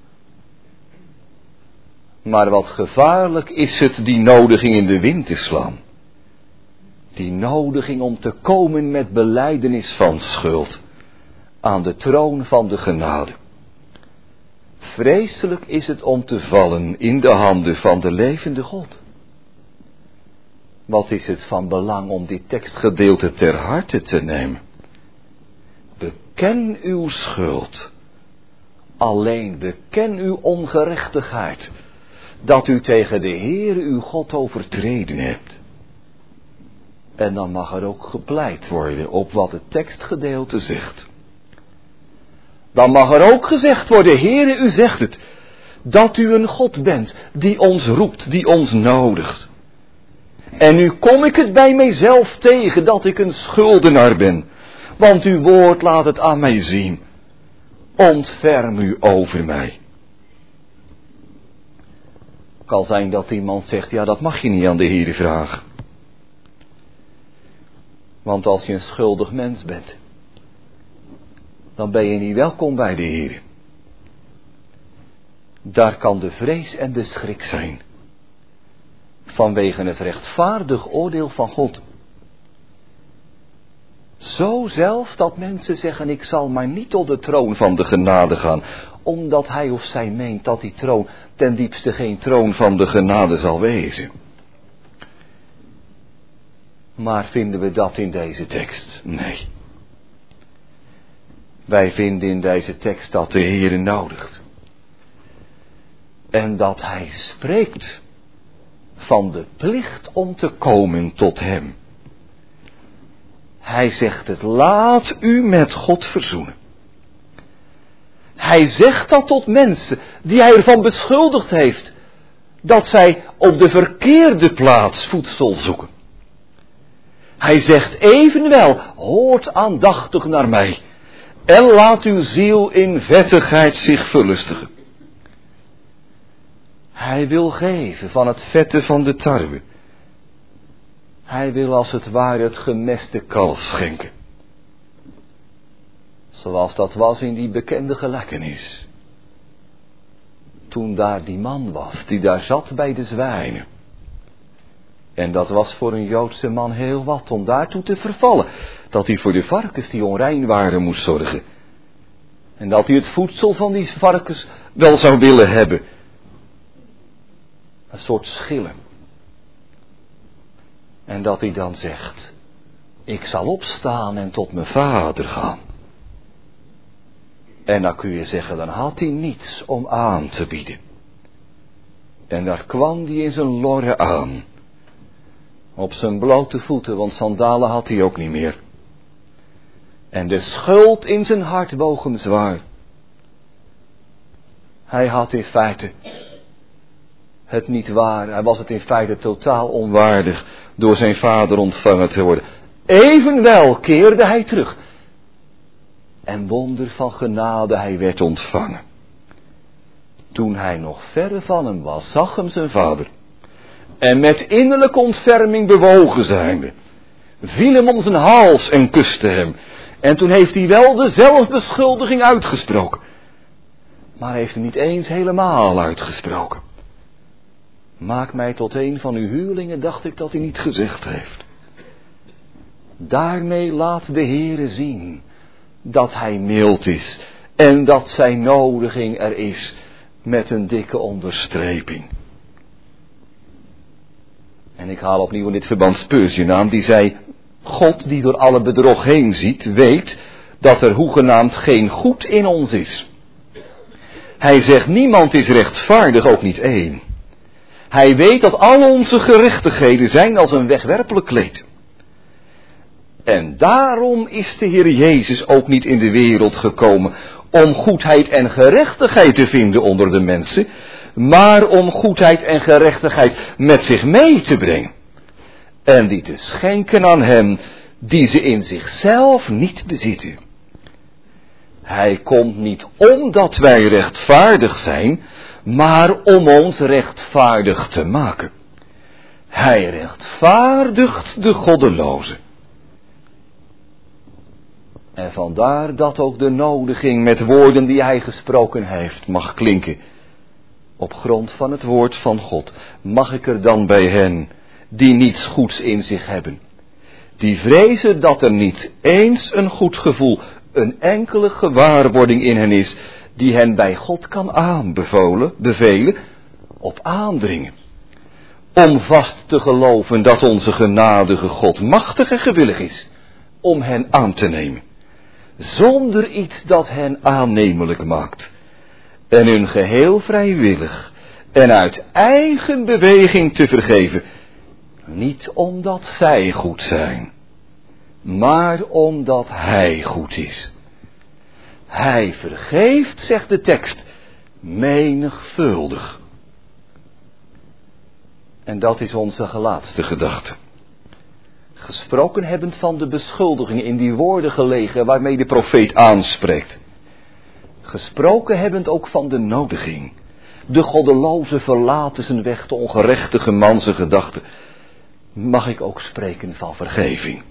A: Maar wat gevaarlijk is het die nodiging in de wind te slaan. Die nodiging om te komen met belijdenis van schuld aan de troon van de genade. Vreselijk is het om te vallen in de handen van de levende God. Wat is het van belang om dit tekstgedeelte ter harte te nemen? Beken uw schuld. Alleen beken uw ongerechtigheid. Dat u tegen de Heer uw God overtreden hebt. En dan mag er ook gepleit worden op wat het tekstgedeelte zegt. Dan mag er ook gezegd worden, Heere, u zegt het, dat u een God bent die ons roept, die ons nodigt. En nu kom ik het bij mijzelf tegen dat ik een schuldenaar ben, want uw woord laat het aan mij zien. Ontferm u over mij. Kan zijn dat iemand zegt, ja, dat mag je niet aan de Heere vragen. Want als je een schuldig mens bent, dan ben je niet welkom bij de Heere. Daar kan de vrees en de schrik zijn. Vanwege het rechtvaardig oordeel van God. Zo zelf dat mensen zeggen, ik zal maar niet tot de troon van de genade gaan. Omdat hij of zij meent dat die troon ten diepste geen troon van de genade zal wezen. Maar vinden we dat in deze tekst? Nee. Wij vinden in deze tekst dat de Heere nodigt. En dat hij spreekt van de plicht om te komen tot hem. Hij zegt het, laat u met God verzoenen. Hij zegt dat tot mensen die hij ervan beschuldigd heeft dat zij op de verkeerde plaats voedsel zoeken. Hij zegt evenwel, hoort aandachtig naar mij en laat uw ziel in vettigheid zich verlustigen. Hij wil geven van het vette van de tarwe. Hij wil als het ware het gemeste kalf schenken. Zoals dat was in die bekende gelijkenis. Toen daar die man was, die daar zat bij de zwijnen. En dat was voor een Joodse man heel wat om daartoe te vervallen. Dat hij voor de varkens die onrein waren moest zorgen. En dat hij het voedsel van die varkens wel zou willen hebben. Een soort schillen. En dat hij dan zegt, ik zal opstaan en tot mijn vader gaan. En dan kun je zeggen, dan had hij niets om aan te bieden. En daar kwam hij in zijn lorre aan. Op zijn blote voeten, want sandalen had hij ook niet meer. En de schuld in zijn hart woog hem zwaar. Hij had in feite het niet waar. Hij was het in feite totaal onwaardig door zijn vader ontvangen te worden. Evenwel keerde hij terug. En wonder van genade, hij werd ontvangen. Toen hij nog verre van hem was, zag hem zijn vader. En met innerlijke ontferming bewogen zijnde, viel hem om zijn hals en kuste hem. En toen heeft hij wel de zelfbeschuldiging uitgesproken. Maar heeft hem niet eens helemaal uitgesproken. Maak mij tot een van uw huurlingen, dacht ik dat hij niet gezegd heeft. Daarmee laat de Heere zien dat hij mild is en dat zijn nodiging er is met een dikke onderstreping. En ik haal opnieuw in dit verband Spurgeon aan, die zei, God die door alle bedrog heen ziet, weet dat er hoegenaamd geen goed in ons is. Hij zegt, niemand is rechtvaardig, ook niet één. Hij weet dat al onze gerechtigheden zijn als een wegwerpelijk kleed. En daarom is de Heer Jezus ook niet in de wereld gekomen om goedheid en gerechtigheid te vinden onder de mensen, maar om goedheid en gerechtigheid met zich mee te brengen. En die te schenken aan hen die ze in zichzelf niet bezitten. Hij komt niet omdat wij rechtvaardig zijn, maar om ons rechtvaardig te maken. Hij rechtvaardigt de goddelozen. En vandaar dat ook de nodiging met woorden die hij gesproken heeft mag klinken. Op grond van het woord van God mag ik er dan bij hen die niets goeds in zich hebben. Die vrezen dat er niet eens een goed gevoel, een enkele gewaarwording in hen is, die hen bij God kan aanbevolen, bevelen, op aandringen. Om vast te geloven dat onze genadige God machtig en gewillig is om hen aan te nemen. Zonder iets dat hen aannemelijk maakt. En hun geheel vrijwillig en uit eigen beweging te vergeven. Niet omdat zij goed zijn, maar omdat hij goed is. Hij vergeeft, zegt de tekst, menigvuldig. En dat is onze laatste gedachte. Gesproken hebbend van de beschuldigingen in die woorden gelegen waarmee de profeet aanspreekt. Gesproken hebbend ook van de nodiging. De goddeloze verlaten zijn weg, de ongerechtige man zijn gedachten. Mag ik ook spreken van vergeving.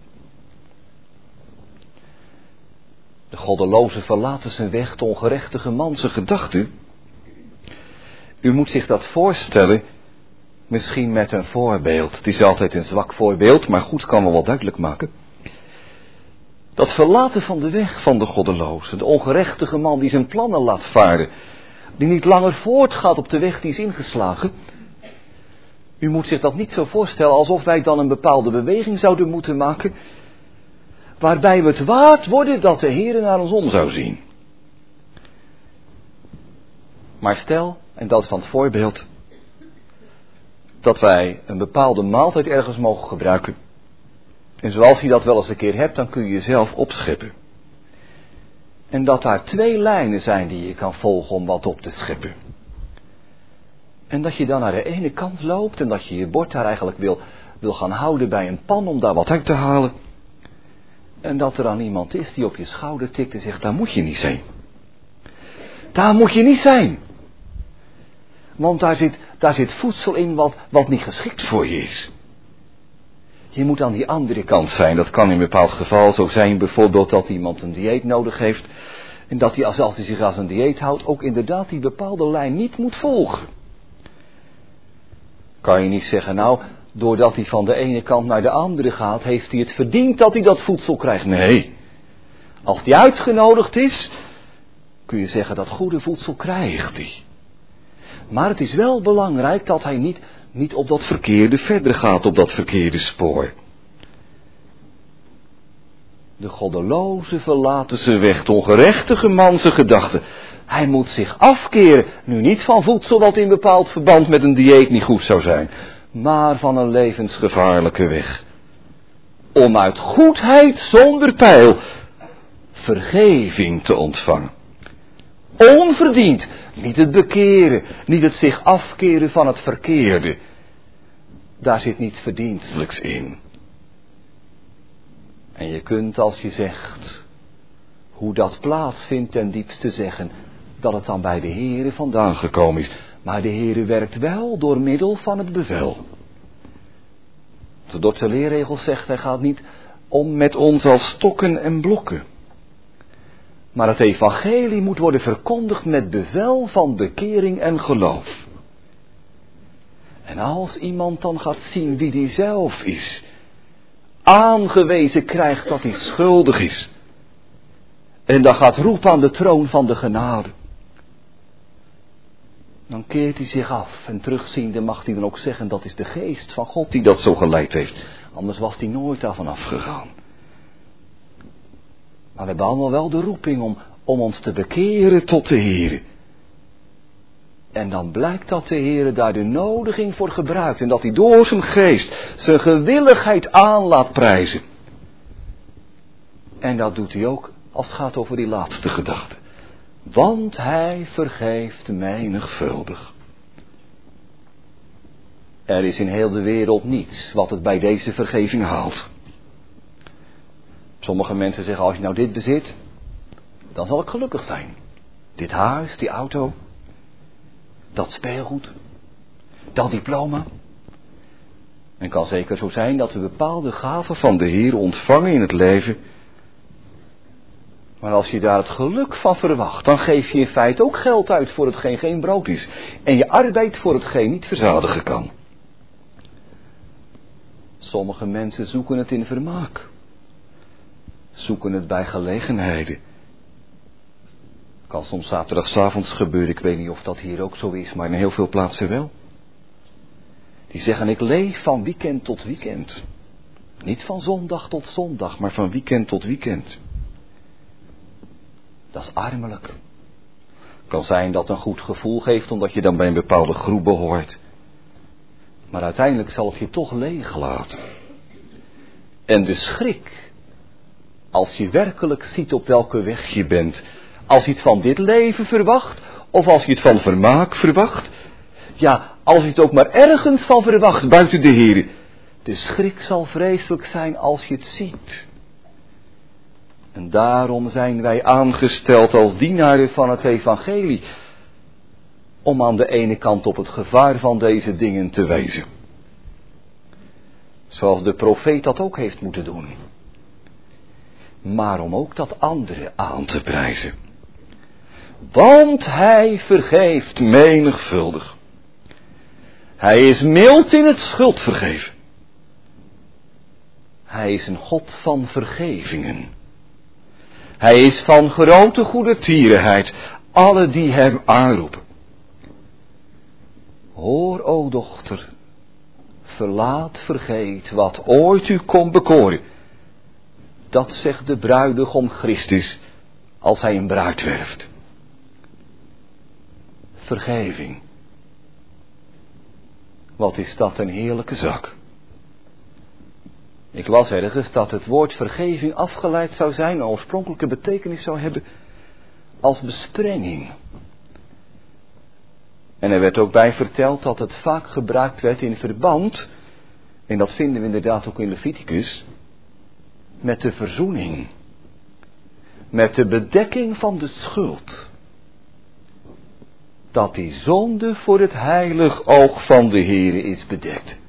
A: De goddeloze verlaten zijn weg, de ongerechtige man zijn gedachten. U moet zich dat voorstellen, misschien met een voorbeeld. Het is altijd een zwak voorbeeld, maar goed, kan wel wat duidelijk maken. Dat verlaten van de weg van de goddeloze, de ongerechtige man die zijn plannen laat varen, die niet langer voortgaat op de weg die is ingeslagen. U moet zich dat niet zo voorstellen alsof wij dan een bepaalde beweging zouden moeten maken, waarbij we het waard worden dat de Heer naar ons om zou zien. Maar stel, en dat is dan het voorbeeld, dat wij een bepaalde maaltijd ergens mogen gebruiken. En zoals je dat wel eens een keer hebt, dan kun je jezelf opscheppen. En dat daar twee lijnen zijn die je kan volgen om wat op te scheppen. En dat je dan naar de ene kant loopt en dat je je bord daar eigenlijk wil, wil gaan houden bij een pan om daar wat uit te halen. En dat er dan iemand is die op je schouder tikt en zegt, daar moet je niet zijn. Daar moet je niet zijn. Want daar zit, daar zit voedsel in wat, wat niet geschikt voor je is. Je moet aan die andere kant zijn. Dat kan in een bepaald geval zo zijn, bijvoorbeeld dat iemand een dieet nodig heeft. En dat hij, als hij zich aan zijn dieet houdt, ook inderdaad die bepaalde lijn niet moet volgen. Kan je niet zeggen, nou, doordat hij van de ene kant naar de andere gaat, heeft hij het verdiend dat hij dat voedsel krijgt. Nee. Als hij uitgenodigd is, kun je zeggen dat goede voedsel krijgt hij. Maar het is wel belangrijk dat hij niet, niet op dat verkeerde verder gaat, op dat verkeerde spoor. De goddeloze verlaten zijn weg, de ongerechtige man zijn gedachten. Hij moet zich afkeren, nu niet van voedsel wat in bepaald verband met een dieet niet goed zou zijn, maar van een levensgevaarlijke weg. Om uit goedheid zonder peil vergeving te ontvangen. Onverdiend, niet het bekeren, niet het zich afkeren van het verkeerde. Daar zit niets verdienstelijks in. En je kunt als je zegt hoe dat plaatsvindt ten diepste zeggen dat het dan bij de Heere vandaan gekomen is. Maar de Heere werkt wel door middel van het bevel. De Dordtse leerregel zegt, hij gaat niet om met ons als stokken en blokken. Maar het evangelie moet worden verkondigd met bevel van bekering en geloof. En als iemand dan gaat zien wie die zelf is, aangewezen krijgt dat hij schuldig is, en dan gaat roepen aan de troon van de genade, Dan keert hij zich af en terugziende mag hij dan ook zeggen, dat is de geest van God die dat zo geleid heeft. Anders was hij nooit daarvan afgegaan. Maar we hebben allemaal wel de roeping om, om ons te bekeren tot de Heer. En dan blijkt dat de Heer daar de nodiging voor gebruikt. En dat hij door zijn geest zijn gewilligheid aan laat prijzen. En dat doet hij ook als het gaat over die laatste gedachte. Want hij vergeeft menigvuldig. Er is in heel de wereld niets wat het bij deze vergeving haalt. Sommige mensen zeggen, als je nou dit bezit, dan zal ik gelukkig zijn. Dit huis, die auto, dat speelgoed, dat diploma. En kan zeker zo zijn dat we bepaalde gaven van de Heer ontvangen in het leven. Maar als je daar het geluk van verwacht, dan geef je in feite ook geld uit voor hetgeen geen brood is. En je arbeidt voor hetgeen niet verzadigen kan. Sommige mensen zoeken het in vermaak. Zoeken het bij gelegenheden. Kan soms zaterdagavonds gebeuren, ik weet niet of dat hier ook zo is, maar in heel veel plaatsen wel. Die zeggen, ik leef van weekend tot weekend. Niet van zondag tot zondag, maar van weekend tot weekend. Dat is armelijk. Kan zijn dat een goed gevoel geeft, omdat je dan bij een bepaalde groep behoort. Maar uiteindelijk zal het je toch leeg laten. En de schrik, als je werkelijk ziet op welke weg je bent, als je het van dit leven verwacht, of als je het van vermaak verwacht, ja, als je het ook maar ergens van verwacht buiten de Heer, de schrik zal vreselijk zijn als je het ziet. En daarom zijn wij aangesteld als dienaren van het evangelie, om aan de ene kant op het gevaar van deze dingen te wijzen. Zoals de profeet dat ook heeft moeten doen. Maar om ook dat andere aan te prijzen. Want hij vergeeft menigvuldig. Hij is mild in het schuld vergeven. Hij is een God van vergevingen. Hij is van grote goedertierenheid, alle die hem aanroepen. Hoor, o dochter, verlaat, vergeet wat ooit u kon bekoren. Dat zegt de bruidegom Christus als hij een bruid werft. Vergeving. Wat is dat een heerlijke zak. Ik las ergens dat het woord vergeving afgeleid zou zijn, een oorspronkelijke betekenis zou hebben als besprenging. En er werd ook bij verteld dat het vaak gebruikt werd in verband, en dat vinden we inderdaad ook in Leviticus, met de verzoening. Met de bedekking van de schuld. Dat die zonde voor het heilig oog van de Heere is bedekt.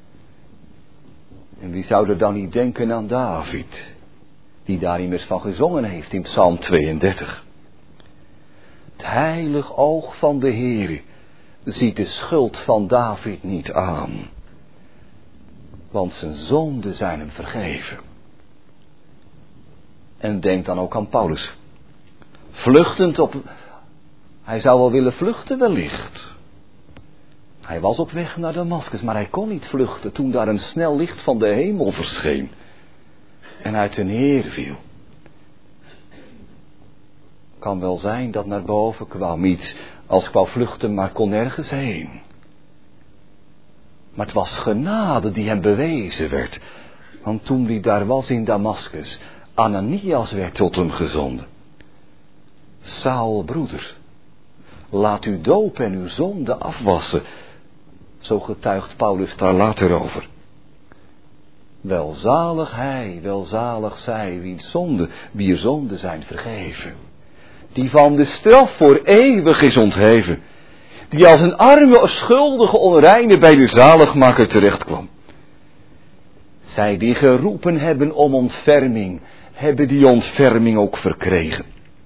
A: En wie zou er dan niet denken aan David, die daar immers van gezongen heeft in Psalm tweeëndertig. Het heilig oog van de Heere ziet de schuld van David niet aan, want zijn zonden zijn hem vergeven. En denk dan ook aan Paulus. Vluchtend op, hij zou wel willen vluchten wellicht. Hij was op weg naar Damaskus, maar hij kon niet vluchten toen daar een snel licht van de hemel verscheen en uit de neer viel. Kan wel zijn dat naar boven kwam iets als ik wou vluchten, maar kon nergens heen. Maar het was genade die hem bewezen werd, want toen hij daar was in Damaskus, Ananias werd tot hem gezonden. Saul, broeder, laat u dopen en uw zonde afwassen. Zo getuigt Paulus daar later over. Welzalig hij, welzalig zij, wiens zonde, wier zonden zijn vergeven. Die van de straf voor eeuwig is ontheven. Die als een arme, schuldige onreine bij de zaligmaker terechtkwam. Zij die geroepen hebben om ontferming, hebben die ontferming ook verkregen.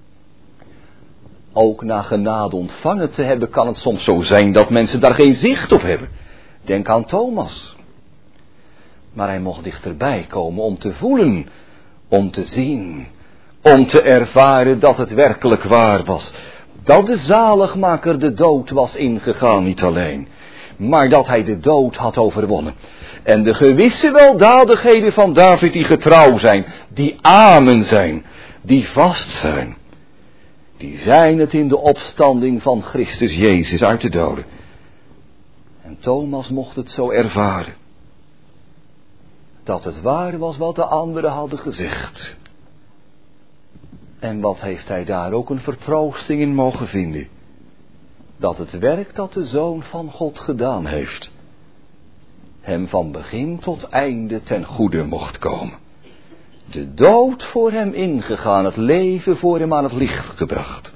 A: Ook na genade ontvangen te hebben kan het soms zo zijn dat mensen daar geen zicht op hebben. Denk aan Thomas. Maar hij mocht dichterbij komen om te voelen, om te zien, om te ervaren dat het werkelijk waar was. dat de zaligmaker de dood was ingegaan, niet alleen, maar dat hij de dood had overwonnen. En de gewisse weldadigheden van David die getrouw zijn, die amen zijn, die vast zijn, die zijn het in de opstanding van Christus Jezus uit de doden. En Thomas mocht het zo ervaren, dat het waar was wat de anderen hadden gezegd. En wat heeft hij daar ook een vertroosting in mogen vinden, dat het werk dat de Zoon van God gedaan heeft, hem van begin tot einde ten goede mocht komen. De dood voor hem ingegaan, het leven voor hem aan het licht gebracht.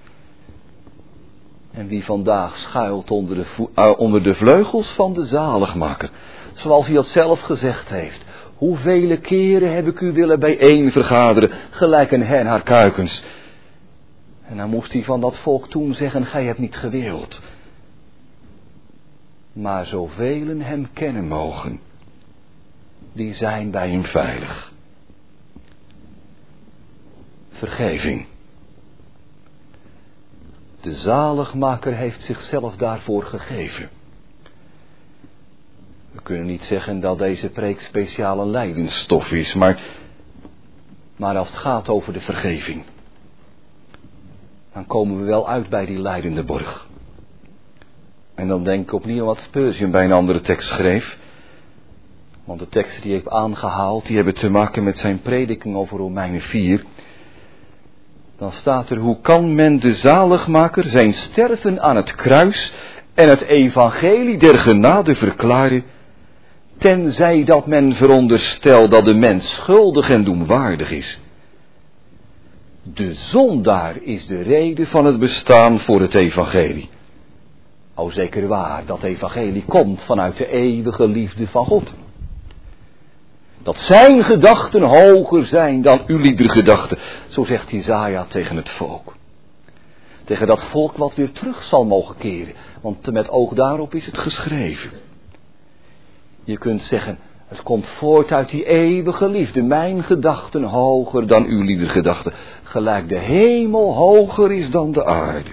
A: En wie vandaag schuilt onder de, vo- uh, onder de vleugels van de zaligmaker, zoals hij dat zelf gezegd heeft. Hoevele keren heb ik u willen bijeen vergaderen, gelijk een hen haar kuikens. En dan moest hij van dat volk toen zeggen, gij hebt niet gewild. Maar zoveel hem kennen mogen, die zijn bij hem veilig. Vergeving. De zaligmaker heeft zichzelf daarvoor gegeven. We kunnen niet zeggen dat deze preek speciale lijdensstof is, maar, maar als het gaat over de vergeving, dan komen we wel uit bij die lijdende borg. En dan denk ik opnieuw wat Spurgeon bij een andere tekst schreef. Want de teksten die ik heb aangehaald, die hebben te maken met zijn prediking over Romeinen vier. Dan staat er, hoe kan men de zaligmaker zijn sterven aan het kruis en het evangelie der genade verklaren, tenzij dat men veronderstelt dat de mens schuldig en doemwaardig is. De zondaar is de reden van het bestaan voor het evangelie. O zeker waar, dat evangelie komt vanuit de eeuwige liefde van God. Dat zijn gedachten hoger zijn dan uw lieder gedachten. Zo zegt Jesaja tegen het volk. Tegen dat volk wat weer terug zal mogen keren. Want met oog daarop is het geschreven. Je kunt zeggen, het komt voort uit die eeuwige liefde. Mijn gedachten hoger dan uw lieder gedachten. Gelijk de hemel hoger is dan de aarde.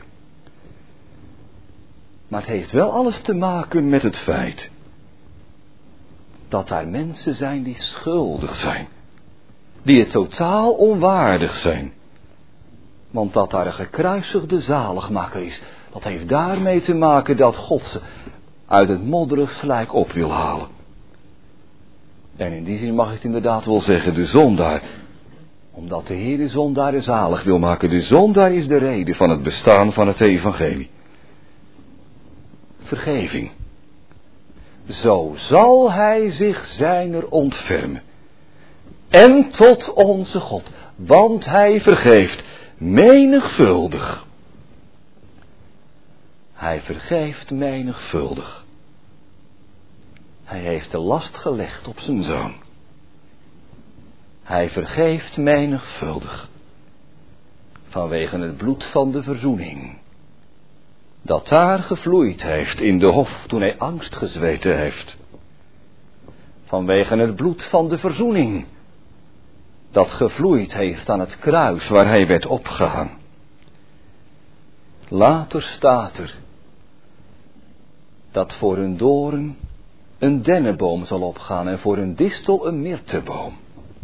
A: Maar het heeft wel alles te maken met het feit dat daar mensen zijn die schuldig zijn. Die het totaal onwaardig zijn. Want dat daar een gekruisigde zaligmaker is, dat heeft daarmee te maken dat God ze uit het modderig slijk op wil halen. En in die zin mag ik het inderdaad wel zeggen, de zondaar. Omdat de Heer de zondaar zalig wil maken. De zondaar is de reden van het bestaan van het evangelie. Vergeving. Zo zal hij zich zijner ontfermen. En tot onze God. Want hij vergeeft menigvuldig. Hij vergeeft menigvuldig. Hij heeft de last gelegd op zijn zoon. Hij vergeeft menigvuldig. Vanwege het bloed van de verzoening. Dat daar gevloeid heeft in de hof toen hij angst gezweten heeft. Vanwege het bloed van de verzoening. Dat gevloeid heeft aan het kruis waar hij werd opgehangen. Later staat er dat voor een doorn een dennenboom zal opgaan en voor een distel een mirteboom.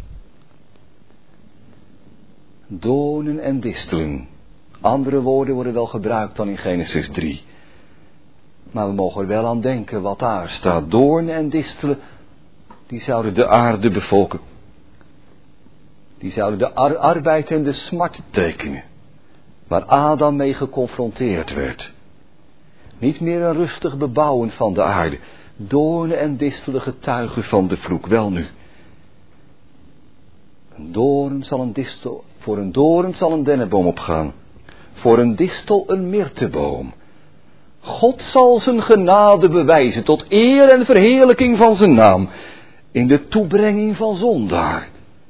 A: Doornen en distelen. Andere woorden worden wel gebruikt dan in Genesis drie. Maar we mogen er wel aan denken wat daar staat. Doornen en distelen, die zouden de aarde bevolken. Die zouden de ar- arbeid en de smart tekenen. Waar Adam mee geconfronteerd werd. Niet meer een rustig bebouwen van de aarde. Doornen en distelen getuigen van de vloek. Wel nu. Een doorn zal een distel, voor een doorn zal een dennenboom opgaan. Voor een distel een mirteboom. God zal zijn genade bewijzen tot eer en verheerlijking van zijn naam. In de toebrenging van zondaar.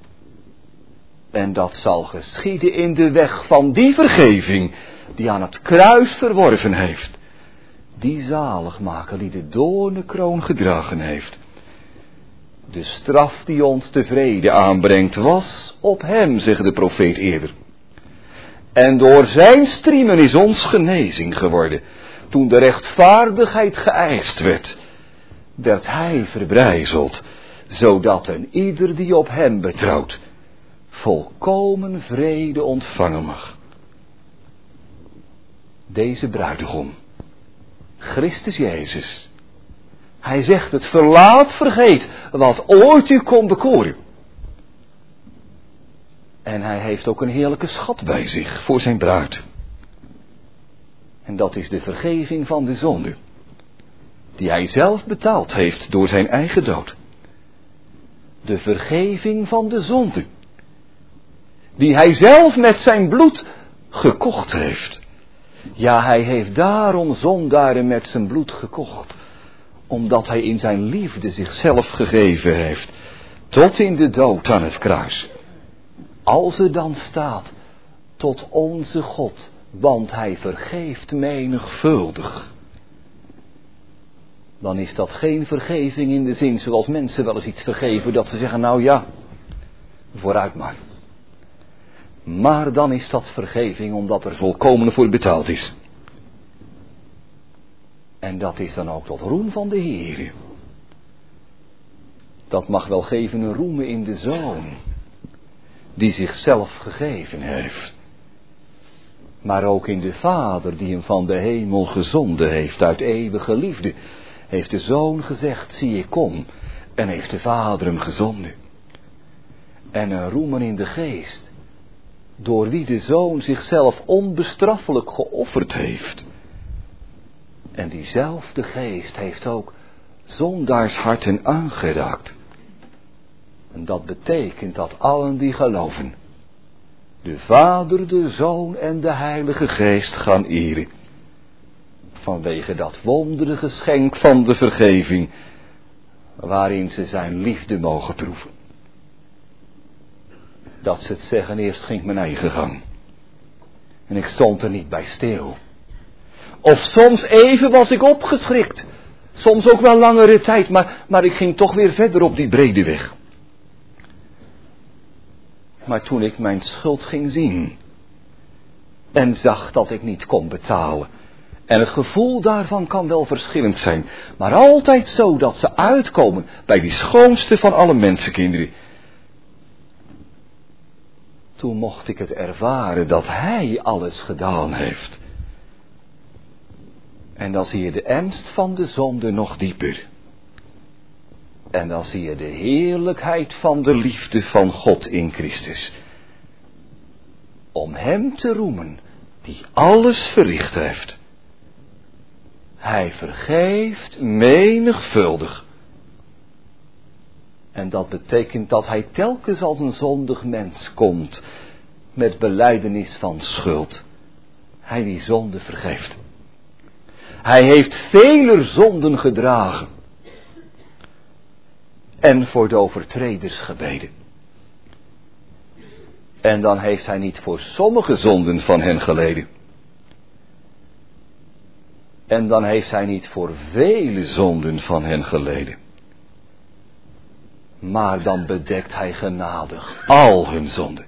A: En dat zal geschieden in de weg van die vergeving die aan het kruis verworven heeft. Die zaligmaker die de doornenkroon gedragen heeft. De straf die ons tevreden aanbrengt was op hem, zegt de profeet eerder. En door zijn striemen is ons genezing geworden. Toen de rechtvaardigheid geëist werd, werd hij verbrijzeld, zodat een ieder die op hem betrouwt, volkomen vrede ontvangen mag. Deze bruidegom, Christus Jezus, hij zegt het, verlaat, vergeet wat ooit u kon bekoren. En hij heeft ook een heerlijke schat bij zich voor zijn bruid. En dat is de vergeving van de zonde, die hij zelf betaald heeft door zijn eigen dood. De vergeving van de zonde, die hij zelf met zijn bloed gekocht heeft. Ja, hij heeft daarom zondaren met zijn bloed gekocht, omdat hij in zijn liefde zichzelf gegeven heeft, tot in de dood aan het kruis. Als er dan staat, tot onze God, want hij vergeeft menigvuldig, dan is dat geen vergeving in de zin zoals mensen wel eens iets vergeven, dat ze zeggen, nou ja, vooruit maar. Maar dan is dat vergeving omdat er volkomen voor betaald is. En dat is dan ook tot roem van de Heer. Dat mag wel geven een roemen in de Zoon, die zichzelf gegeven heeft. Maar ook in de Vader die hem van de hemel gezonden heeft uit eeuwige liefde. Heeft de Zoon gezegd, zie ik kom. En heeft de Vader hem gezonden. En een roemen in de geest, door wie de Zoon zichzelf onbestraffelijk geofferd heeft. En diezelfde geest heeft ook zondaarsharten aangeraakt. En dat betekent dat allen die geloven, de Vader, de Zoon en de Heilige Geest gaan eren. Vanwege dat wondere geschenk van de vergeving, waarin ze zijn liefde mogen proeven. Dat ze het zeggen, eerst ging ik mijn eigen gang. En ik stond er niet bij stil. Of soms even was ik opgeschrikt. Soms ook wel langere tijd, maar, maar ik ging toch weer verder op die brede weg. Maar toen ik mijn schuld ging zien en zag dat ik niet kon betalen, en het gevoel daarvan kan wel verschillend zijn, maar altijd zo dat ze uitkomen bij die schoonste van alle mensenkinderen. Toen mocht ik het ervaren dat hij alles gedaan heeft. En dan zie je de ernst van de zonde nog dieper. En dan zie je de heerlijkheid van de liefde van God in Christus. Om hem te roemen die alles verricht heeft. Hij vergeeft menigvuldig. En dat betekent dat hij telkens als een zondig mens komt met belijdenis van schuld. Hij die zonde vergeeft. Hij heeft vele zonden gedragen. En voor de overtreders gebeden. En dan heeft hij niet voor sommige zonden van hen geleden. En dan heeft hij niet voor vele zonden van hen geleden. Maar dan bedekt hij genadig al hun zonden.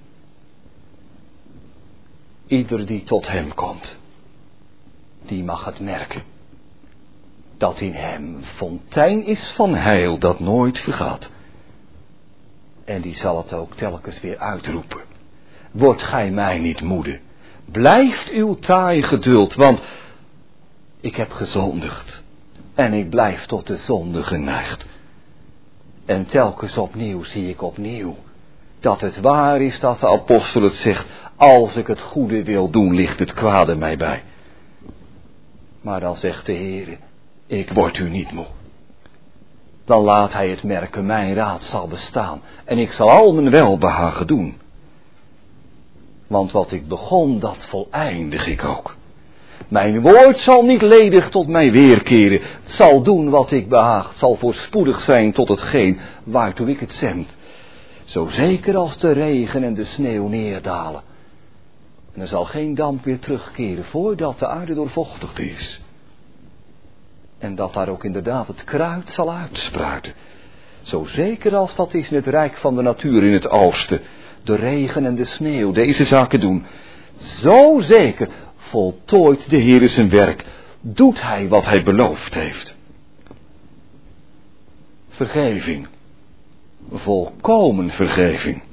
A: Ieder die tot hem komt, die mag het merken. Dat in hem een fontein is van heil dat nooit vergaat. En die zal het ook telkens weer uitroepen. Wordt gij mij niet moede. Blijft uw taai geduld, want ik heb gezondigd. En ik blijf tot de zonde geneigd. En telkens opnieuw zie ik opnieuw dat het waar is dat de apostel het zegt. Als ik het goede wil doen, ligt het kwade mij bij. Maar dan zegt de Heer, ik word u niet moe. Dan laat hij het merken, mijn raad zal bestaan. En ik zal al mijn welbehagen doen. Want wat ik begon, dat voleindig ik ook. Mijn woord zal niet ledig tot mij weerkeren. Het zal doen wat ik behaag. Het zal voorspoedig zijn tot hetgeen waartoe ik het zend. Zo zeker als de regen en de sneeuw neerdalen. En er zal geen damp weer terugkeren voordat de aarde doorvochtigd is. En dat daar ook inderdaad het kruid zal uitspruiten. Zo zeker als dat is in het rijk van de natuur in het oosten. De regen en de sneeuw deze zaken doen. Zo zeker voltooit de Heere zijn werk, doet hij wat hij beloofd heeft. Vergeving, volkomen vergeving.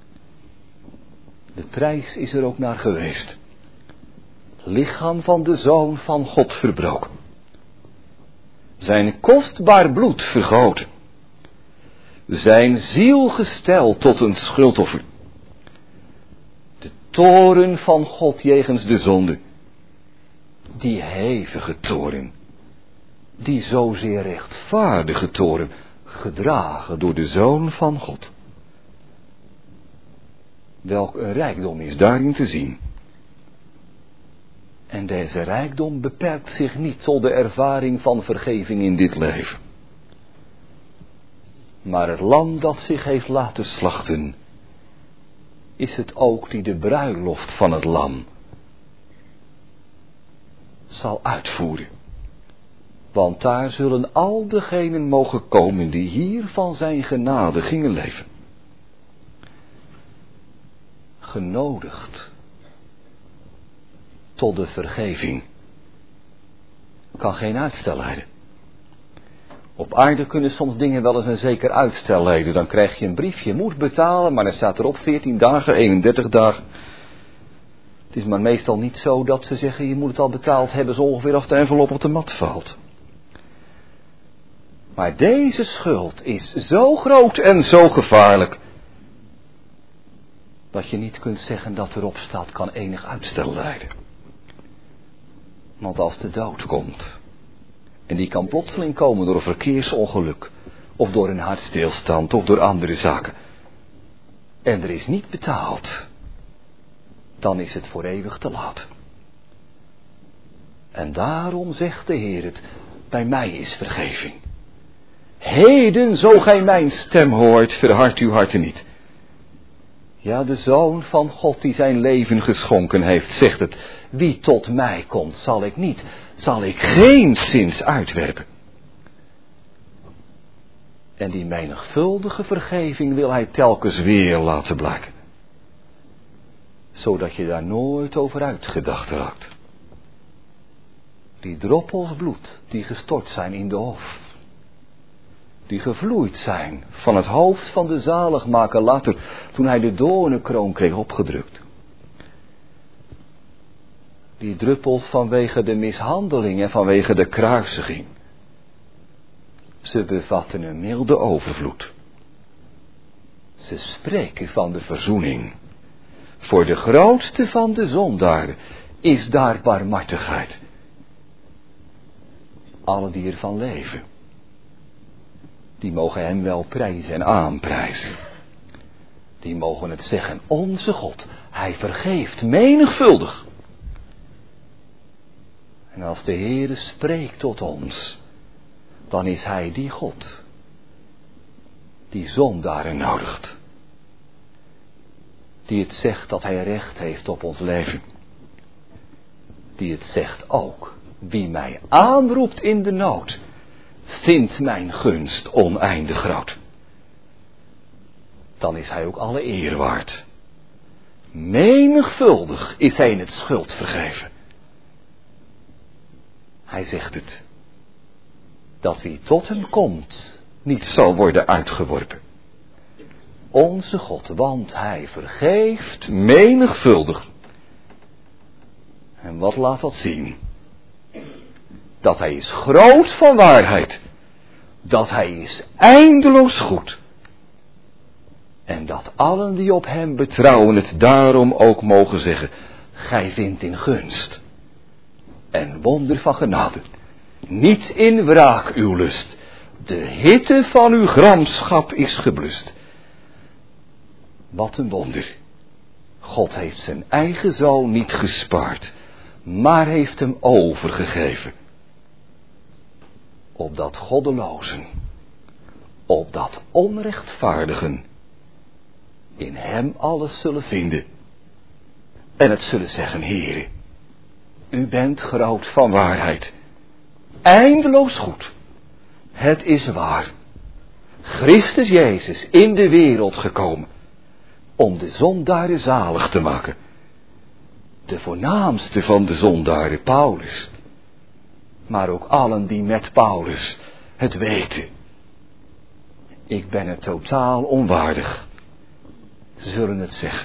A: De prijs is er ook naar geweest. Lichaam van de Zoon van God verbroken. Zijn kostbaar bloed vergoten. Zijn ziel gesteld tot een schuldoffer. De toorn van God jegens de zonde. Die hevige toorn. Die zozeer rechtvaardige toorn. Gedragen door de Zoon van God. Welk een rijkdom is daarin te zien. En deze rijkdom beperkt zich niet tot de ervaring van vergeving in dit leven. Maar het lam dat zich heeft laten slachten, is het ook die de bruiloft van het lam zal uitvoeren. Want daar zullen al degenen mogen komen die hier van zijn genade gingen leven. Genodigd tot de vergeving kan geen uitstel leiden. Op aarde kunnen soms dingen wel eens een zeker uitstel leiden. Dan krijg je een brief, je moet betalen, maar dan staat erop veertien dagen, eenendertig dagen. Het is maar meestal niet zo dat ze zeggen, je moet het al betaald hebben, zo ongeveer als de envelop op de mat valt. Maar deze schuld is zo groot en zo gevaarlijk, dat je niet kunt zeggen dat erop staat, kan enig uitstel leiden. Want als de dood komt, en die kan plotseling komen door een verkeersongeluk, of door een hartstilstand, of door andere zaken, en er is niet betaald, dan is het voor eeuwig te laat. En daarom zegt de Heer het, bij mij is vergeving. Heden, zo gij mijn stem hoort, verhard uw harten niet. Ja, de Zoon van God die zijn leven geschonken heeft, zegt het. Wie tot mij komt, zal ik niet, zal ik geenszins uitwerpen. En die menigvuldige vergeving wil hij telkens weer laten blijken. Zodat je daar nooit over uitgedacht raakt. Die droppels bloed die gestort zijn in de hof. Die gevloeid zijn van het hoofd van de zaligmaker later, toen hij de doornenkroon kreeg opgedrukt. Die druppels vanwege de mishandeling en vanwege de kruisiging. Ze bevatten een milde overvloed. Ze spreken van de verzoening. Voor de grootste van de zondaren is daar barmhartigheid. Alle die ervan leven, die mogen hem wel prijzen en aanprijzen. Die mogen het zeggen, onze God, hij vergeeft menigvuldig. En als de Heere spreekt tot ons, dan is hij die God, die zondaren nodigt. Die het zegt dat hij recht heeft op ons leven. Die het zegt ook, wie mij aanroept in de nood, vindt mijn gunst oneindig groot. Dan is hij ook alle eer waard. Menigvuldig is hij in het schuld vergeven. Hij zegt het, dat wie tot hem komt, niet zal worden uitgeworpen. Onze God, want hij vergeeft menigvuldig. En wat laat dat zien? Dat hij is groot van waarheid. Dat hij is eindeloos goed. En dat allen die op hem betrouwen het daarom ook mogen zeggen, gij vindt in gunst en wonder van genade, niet in wraak uw lust. De hitte van uw gramschap is geblust. Wat een wonder. God heeft zijn eigen zoon niet gespaard, maar heeft hem overgegeven. Opdat goddelozen, opdat onrechtvaardigen in hem alles zullen vinden. En het zullen zeggen, Heere, u bent groot van waarheid. Eindeloos goed. Het is waar. Christus Jezus in de wereld gekomen. Om de zondaren zalig te maken. de voornaamste van de zondaren, Paulus. Maar ook allen die met Paulus het weten. Ik ben het totaal onwaardig. Ze zullen het zeggen.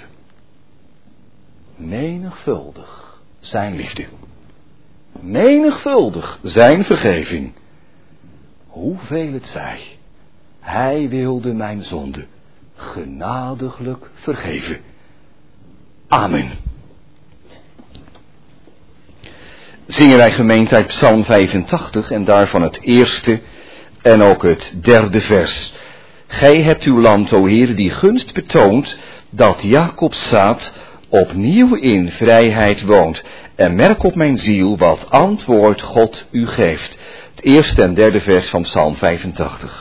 A: Menigvuldig zijn liefde. Menigvuldig zijn vergeving. Hoeveel het zij. Hij wilde mijn zonde genadiglijk vergeven. Amen. Zingen wij gemeente uit Psalm vijfentachtig en daarvan het eerste en ook het derde vers. Gij hebt uw land, o Heer, die gunst betoont, dat Jacobs zaad opnieuw in vrijheid woont. En merk op mijn ziel wat antwoord God u geeft. Het eerste en derde vers van Psalm vijfentachtig.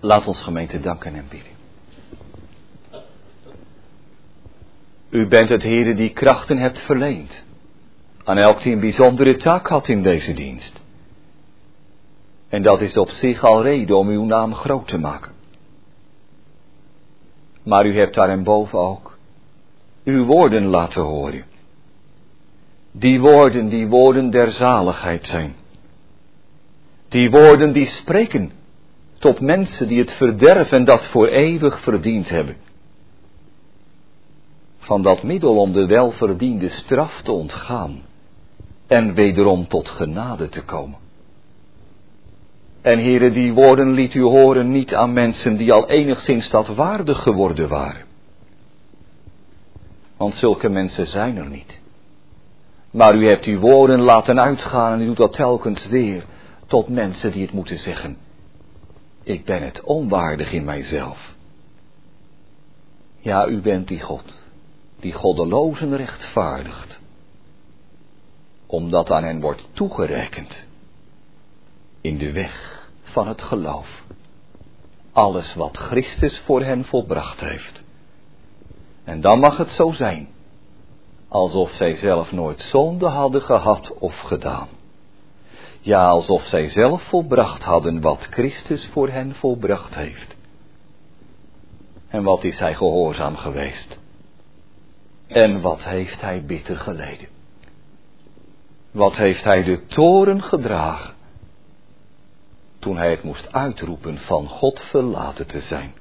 A: Laat ons gemeente danken en bidden. U bent het Heere die krachten hebt verleend aan elk die een bijzondere taak had in deze dienst. En dat is op zich al reden om uw naam groot te maken. Maar u hebt daarboven ook uw woorden laten horen. Die woorden, die woorden der zaligheid zijn. Die woorden die spreken tot mensen die het verderf en dat voor eeuwig verdiend hebben. Van dat middel om de welverdiende straf te ontgaan en wederom tot genade te komen. En Heere, die woorden liet u horen niet aan mensen die al enigszins dat waardig geworden waren. Want zulke mensen zijn er niet. Maar u hebt uw woorden laten uitgaan en u doet dat telkens weer tot mensen die het moeten zeggen. Ik ben het onwaardig in mijzelf. Ja, u bent die God, die goddelozen rechtvaardigt. Omdat aan hen wordt toegerekend in de weg van het geloof alles wat Christus voor hen volbracht heeft. En dan mag het zo zijn, alsof zij zelf nooit zonde hadden gehad of gedaan. Ja, alsof zij zelf volbracht hadden wat Christus voor hen volbracht heeft. En wat is hij gehoorzaam geweest? En wat heeft hij bitter geleden? Wat heeft hij de toorn gedragen? Toen hij het moest uitroepen van God verlaten te zijn.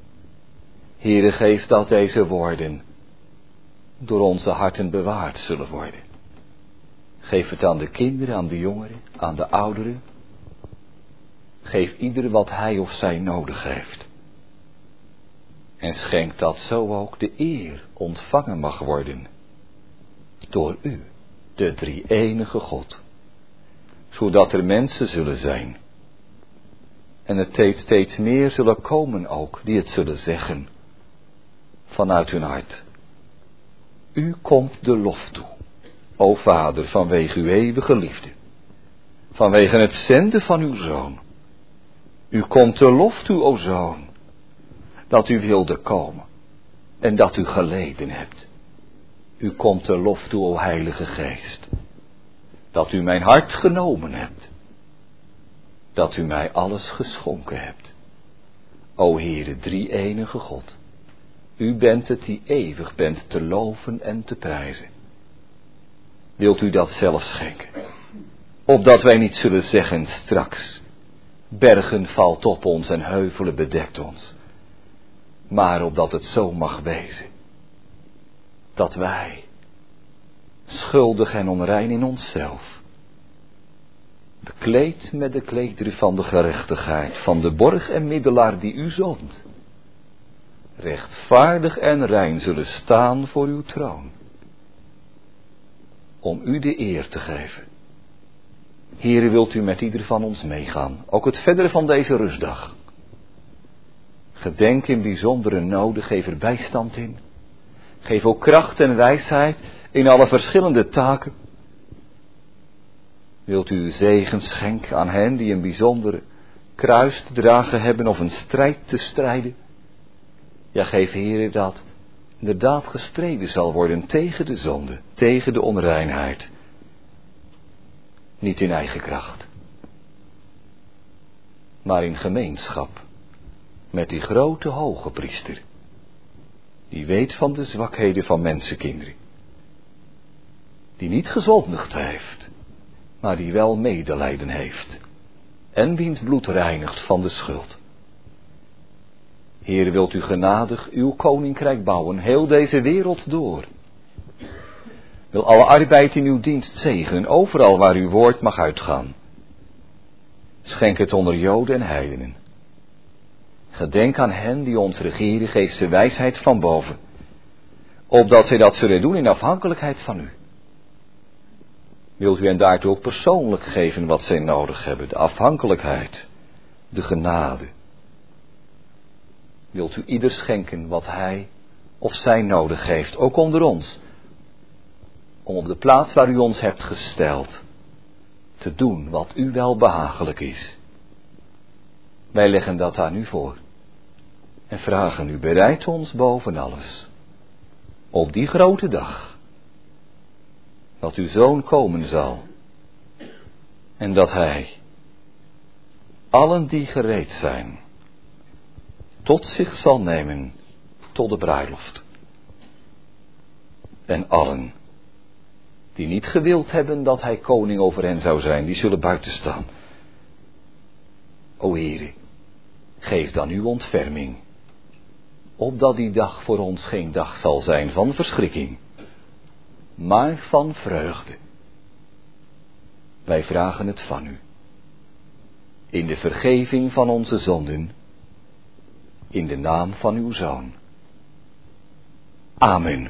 A: Heere, geef dat deze woorden door onze harten bewaard zullen worden. Geef het aan de kinderen, aan de jongeren, aan de ouderen. Geef ieder wat hij of zij nodig heeft. En schenk dat zo ook de eer ontvangen mag worden. Door u, de drie-enige God. Zodat er mensen zullen zijn. En het steeds meer zullen komen ook, die het zullen zeggen. Vanuit hun hart. U komt de lof toe. O Vader, vanwege uw eeuwige liefde. Vanwege het zenden van uw Zoon. U komt de lof toe, o Zoon. Dat u wilde komen. En dat u geleden hebt. U komt de lof toe, o Heilige Geest. Dat u mijn hart genomen hebt. Dat u mij alles geschonken hebt. O Heere, drie-enige God. U bent het die eeuwig bent te loven en te prijzen. Wilt u dat zelf schenken? Opdat wij niet zullen zeggen straks. Bergen valt op ons en heuvelen bedekt ons. Maar opdat het zo mag wezen. Dat wij, schuldig en onrein in onszelf, bekleed met de klederen van de gerechtigheid, van de borg en middelaar die u zond, rechtvaardig en rein zullen staan voor uw troon. Om u de eer te geven. Heere, wilt u met ieder van ons meegaan, ook het verdere van deze rustdag. Gedenk in bijzondere noden, geef er bijstand in. Geef ook kracht en wijsheid in alle verschillende taken. Wilt u zegen schenken aan hen die een bijzondere kruis te dragen hebben of een strijd te strijden? Ja, geef Heere dat inderdaad gestreden zal worden tegen de zonde, tegen de onreinheid. Niet in eigen kracht, maar in gemeenschap met die grote hoge priester, die weet van de zwakheden van mensenkinderen, die niet gezondigd heeft, maar die wel medelijden heeft en wiens bloed reinigt van de schuld. Heer, wilt u genadig uw koninkrijk bouwen, heel deze wereld door. Wil alle arbeid in uw dienst zegenen, overal waar uw woord mag uitgaan. Schenk het onder Joden en heidenen. Gedenk aan hen die ons regeren, geef ze wijsheid van boven, opdat zij dat zullen doen in afhankelijkheid van u. Wilt u hen daartoe ook persoonlijk geven wat zij nodig hebben, de afhankelijkheid, de genade. Wilt u ieder schenken wat hij of zij nodig heeft, ook onder ons, om op de plaats waar u ons hebt gesteld, te doen wat u wel behagelijk is. Wij leggen dat aan u voor. En vragen u, bereid ons boven alles. Op die grote dag. Dat uw Zoon komen zal. En dat hij allen die gereed zijn, tot zich zal nemen, tot de bruiloft. En allen die niet gewild hebben dat hij koning over hen zou zijn, die zullen buiten staan. O Heere, geef dan uw ontferming, opdat die dag voor ons geen dag zal zijn van verschrikking, maar van vreugde. Wij vragen het van u, in de vergeving van onze zonden, in de naam van uw Zoon. Amen.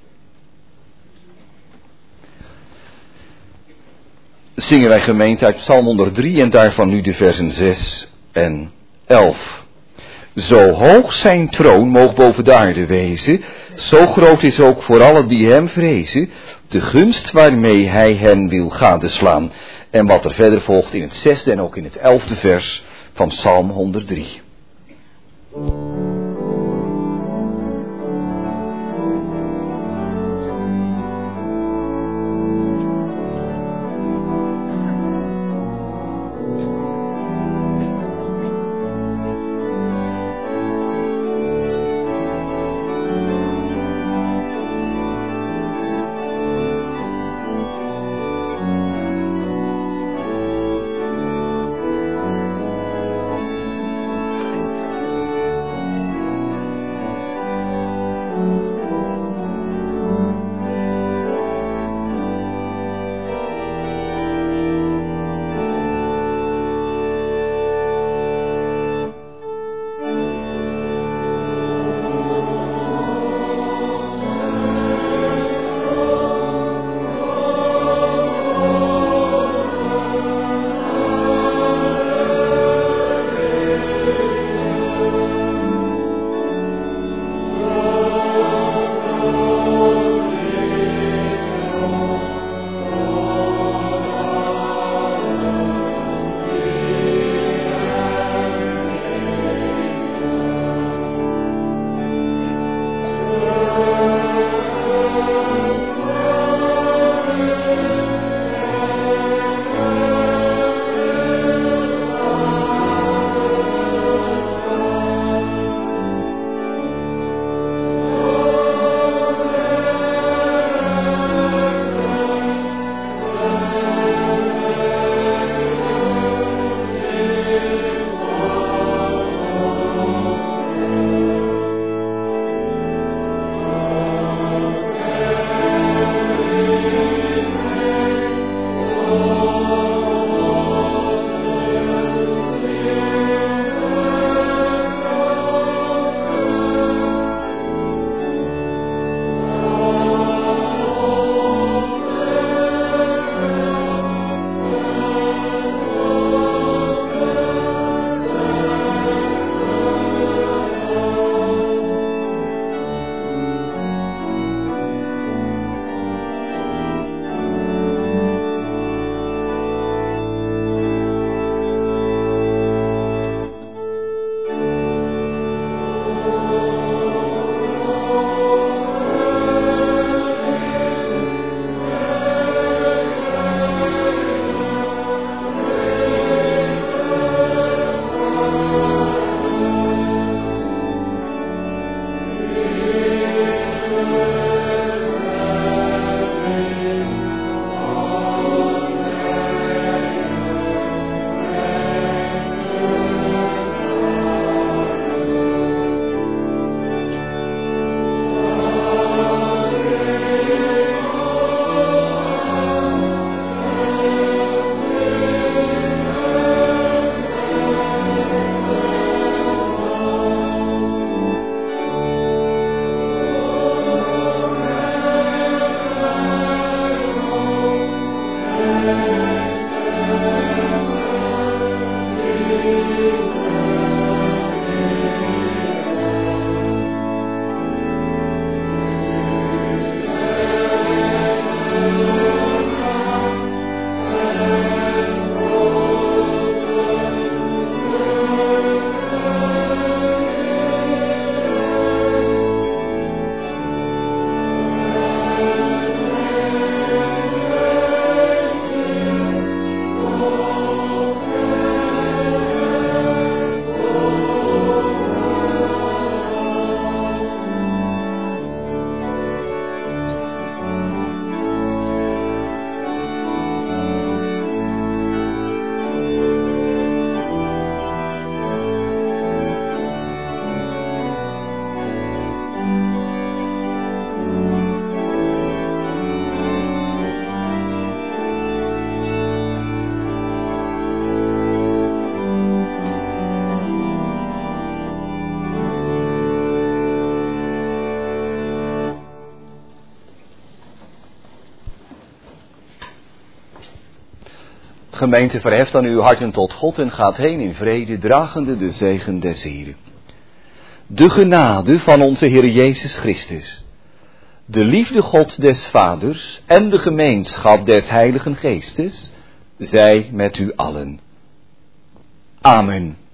A: Zingen wij gemeente uit Psalm honderddrie en daarvan nu de versen zes en elf. Zo hoog zijn troon moog boven de aarde wezen, zo groot is ook voor allen die hem vrezen, de gunst waarmee hij hen wil gadeslaan. En wat er verder volgt in het zesde en ook in het elfde vers van Psalm honderddrie. Gemeente, verheft dan uw harten tot God en gaat heen in vrede, dragende de zegen des Heren. De genade van onze Heer Jezus Christus, de liefde God des Vaders en de gemeenschap des Heiligen Geestes, zij met u allen. Amen.